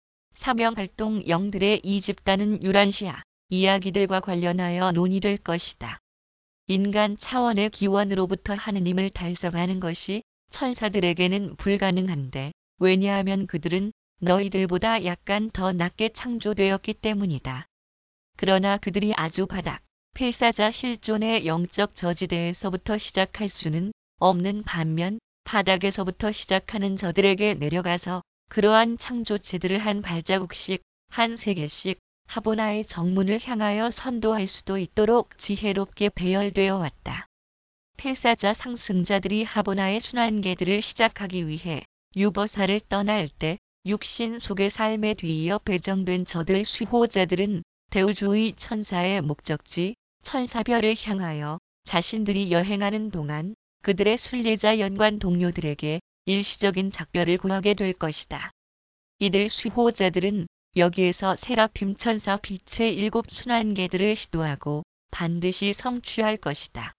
사명활동 영들의 이 집단은 유란시아 이야기들과 관련하여 논의될 것이다. 인간 차원의 기원으로부터 하느님을 달성하는 것이 천사들에게는 불가능한데, 왜냐하면 그들은 너희들보다 약간 더 낮게 창조되었기 때문이다. 그러나 그들이 아주 바닥, 필사자 실존의 영적 저지대에서부터 시작할 수는 없는 반면, 바닥에서부터 시작하는 저들에게 내려가서 그러한 창조체들을 한 발자국씩, 한 세계씩 하보나의 정문을 향하여 선도할 수도 있도록 지혜롭게 배열되어 왔다. 필사자 상승자들이 하보나의 순환계들을 시작하기 위해 유버사를 떠날 때 육신 속의 삶에 뒤이어 배정된 저들 수호자들은 대우주의 천사의 목적지 천사별을 향하여 자신들이 여행하는 동안 그들의 순례자 연관 동료들에게 일시적인 작별을 구하게 될 것이다. 이들 수호자들은 여기에서 세라핌 천사 빛의 7 순환계들을 시도하고 반드시 성취할 것이다.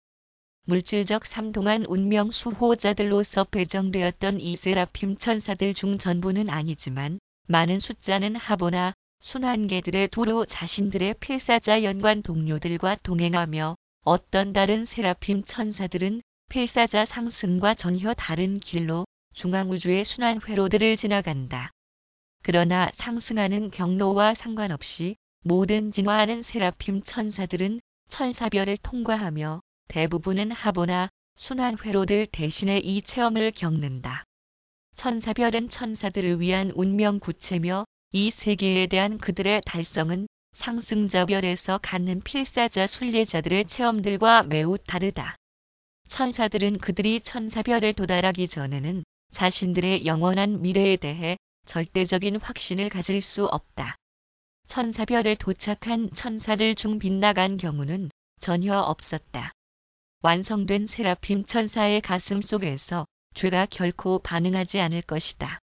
물질적 3동안 운명 수호자들로서 배정되었던 이 세라핌 천사들 중 전부는 아니지만, 많은 숫자는 하보나 순환계들의 도로 자신들의 필사자 연관 동료들과 동행하며, 어떤 다른 세라핌 천사들은 필사자 상승과 전혀 다른 길로 중앙우주의 순환 회로들을 지나간다. 그러나 상승하는 경로와 상관없이 모든 진화하는 세라핌 천사들은 천사별을 통과하며 대부분은 하보나 순환 회로들 대신에 이 체험을 겪는다. 천사별은 천사들을 위한 운명 구체며, 이 세계에 대한 그들의 달성은 상승자별에서 갖는 필사자 순례자들의 체험들과 매우 다르다. 천사들은 그들이 천사별에 도달하기 전에는 자신들의 영원한 미래에 대해 절대적인 확신을 가질 수 없다. 천사별에 도착한 천사들 중 빗나간 경우는 전혀 없었다. 완성된 세라핌 천사의 가슴 속에서 죄가 결코 반응하지 않을 것이다.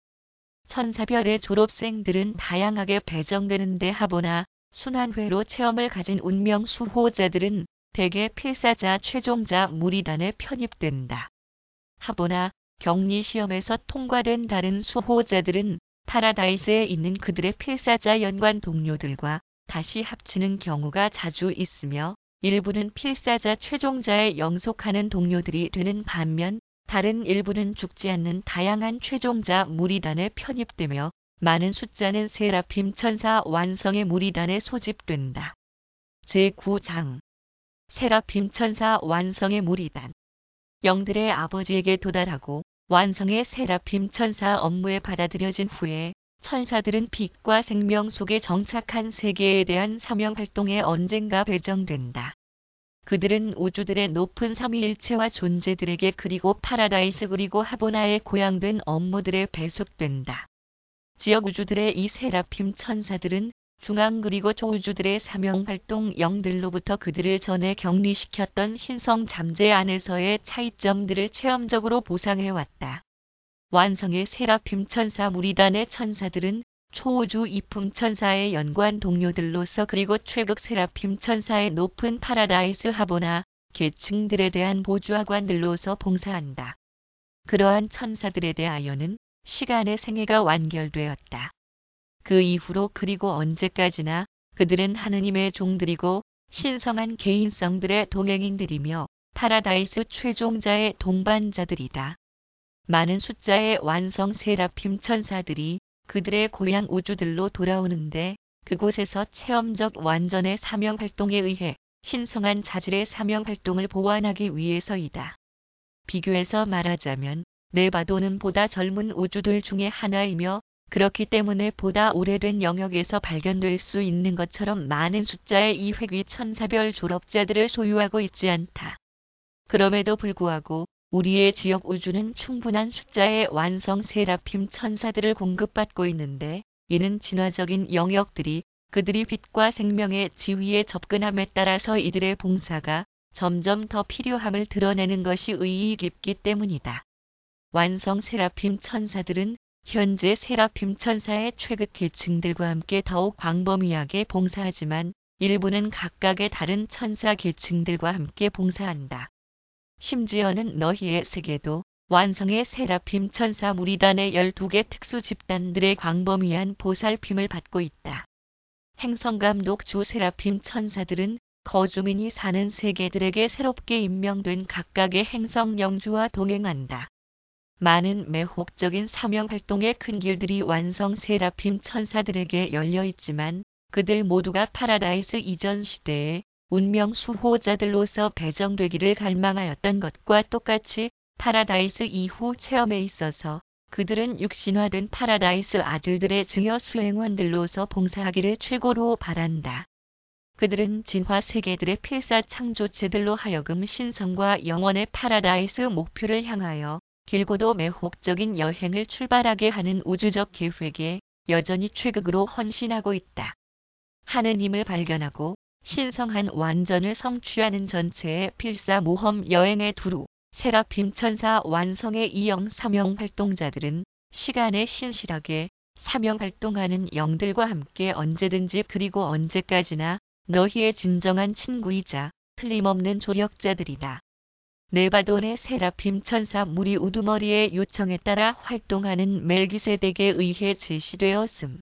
천사별의 졸업생들은 다양하게 배정되는데, 하보나 순환회로 체험을 가진 운명 수호자들은 대개 필사자 최종자 무리단에 편입된다. 하보나 격리 시험에서 통과된 다른 수호자들은 파라다이스에 있는 그들의 필사자 연관 동료들과 다시 합치는 경우가 자주 있으며, 일부는 필사자 최종자에 영속하는 동료들이 되는 반면, 다른 일부는 죽지 않는 다양한 최종자 무리단에 편입되며, 많은 숫자는 세라핌 천사 완성의 무리단에 소집된다. 제9장 세라핌 천사 완성의 무리단. 영들의 아버지에게 도달하고 완성의 세라핌 천사 업무에 받아들여진 후에 천사들은 빛과 생명 속에 정착한 세계에 대한 사명 활동에 언젠가 배정된다. 그들은 우주들의 높은 삼위일체와 존재들에게 그리고 파라다이스 그리고 하보나에 고양된 업무들에 배속된다. 지역 우주들의 이 세라핌 천사들은 중앙 그리고 초우주들의 사명활동 영들로부터 그들을 전에 격리시켰던 신성 잠재 안에서의 차이점들을 체험적으로 보상해왔다. 완성의 세라핌 천사 무리단의 천사들은 초우주 이품 천사의 연관 동료들로서 그리고 최극 세라핌 천사의 높은 파라다이스 하보나 계층들에 대한 보조하관들로서 봉사한다. 그러한 천사들에 대하여는 시간의 생애가 완결되었다. 그 이후로 그리고 언제까지나 그들은 하느님의 종들이고 신성한 개인성들의 동행인들이며 파라다이스 최종자의 동반자들이다. 많은 숫자의 완성 세라핌 천사들이 그들의 고향 우주들로 돌아오는데, 그곳에서 체험적 완전의 사명활동에 의해 신성한 자질의 사명활동을 보완하기 위해서이다. 비교해서 말하자면 네바도는 보다 젊은 우주들 중의 하나이며 그렇기 때문에 보다 오래된 영역에서 발견될 수 있는 것처럼 많은 숫자의 이 회귀 천사별 졸업자들을 소유하고 있지 않다. 그럼에도 불구하고 우리의 지역 우주는 충분한 숫자의 완성 세라핌 천사들을 공급받고 있는데 이는 진화적인 영역들이 그들이 빛과 생명의 지위에 접근함에 따라서 이들의 봉사가 점점 더 필요함을 드러내는 것이 의의 깊기 때문이다. 완성 세라핌 천사들은 현재 세라핌 천사의 최극 계층들과 함께 더욱 광범위하게 봉사하지만 일부는 각각의 다른 천사 계층들과 함께 봉사한다. 심지어는 너희의 세계도 완성의 세라핌 천사 무리단의 12개 특수 집단들의 광범위한 보살핌을 받고 있다. 행성감독 주 세라핌 천사들은 거주민이 사는 세계들에게 새롭게 임명된 각각의 행성 영주와 동행한다. 많은 매혹적인 사명활동의 큰 길들이 완성 세라핌 천사들에게 열려 있지만 그들 모두가 파라다이스 이전 시대에 운명 수호자들로서 배정되기를 갈망하였던 것과 똑같이 파라다이스 이후 체험에 있어서 그들은 육신화된 파라다이스 아들들의 증여 수행원들로서 봉사하기를 최고로 바란다. 그들은 진화 세계들의 필사 창조체들로 하여금 신성과 영원의 파라다이스 목표를 향하여 길고도 매혹적인 여행을 출발하게 하는 우주적 계획에 여전히 최극으로 헌신하고 있다. 하느님을 발견하고 신성한 완전을 성취하는 전체의 필사 모험 여행의 두루 세라핌 천사 완성의 이영 사명 활동자들은 시간에 신실하게 사명 활동하는 영들과 함께 언제든지 그리고 언제까지나 너희의 진정한 친구이자 틀림없는 조력자들이다. 네바돈의 세라핌 천사 무리 우두머리의 요청에 따라 활동하는 멜기세덱에 의해 제시되었음.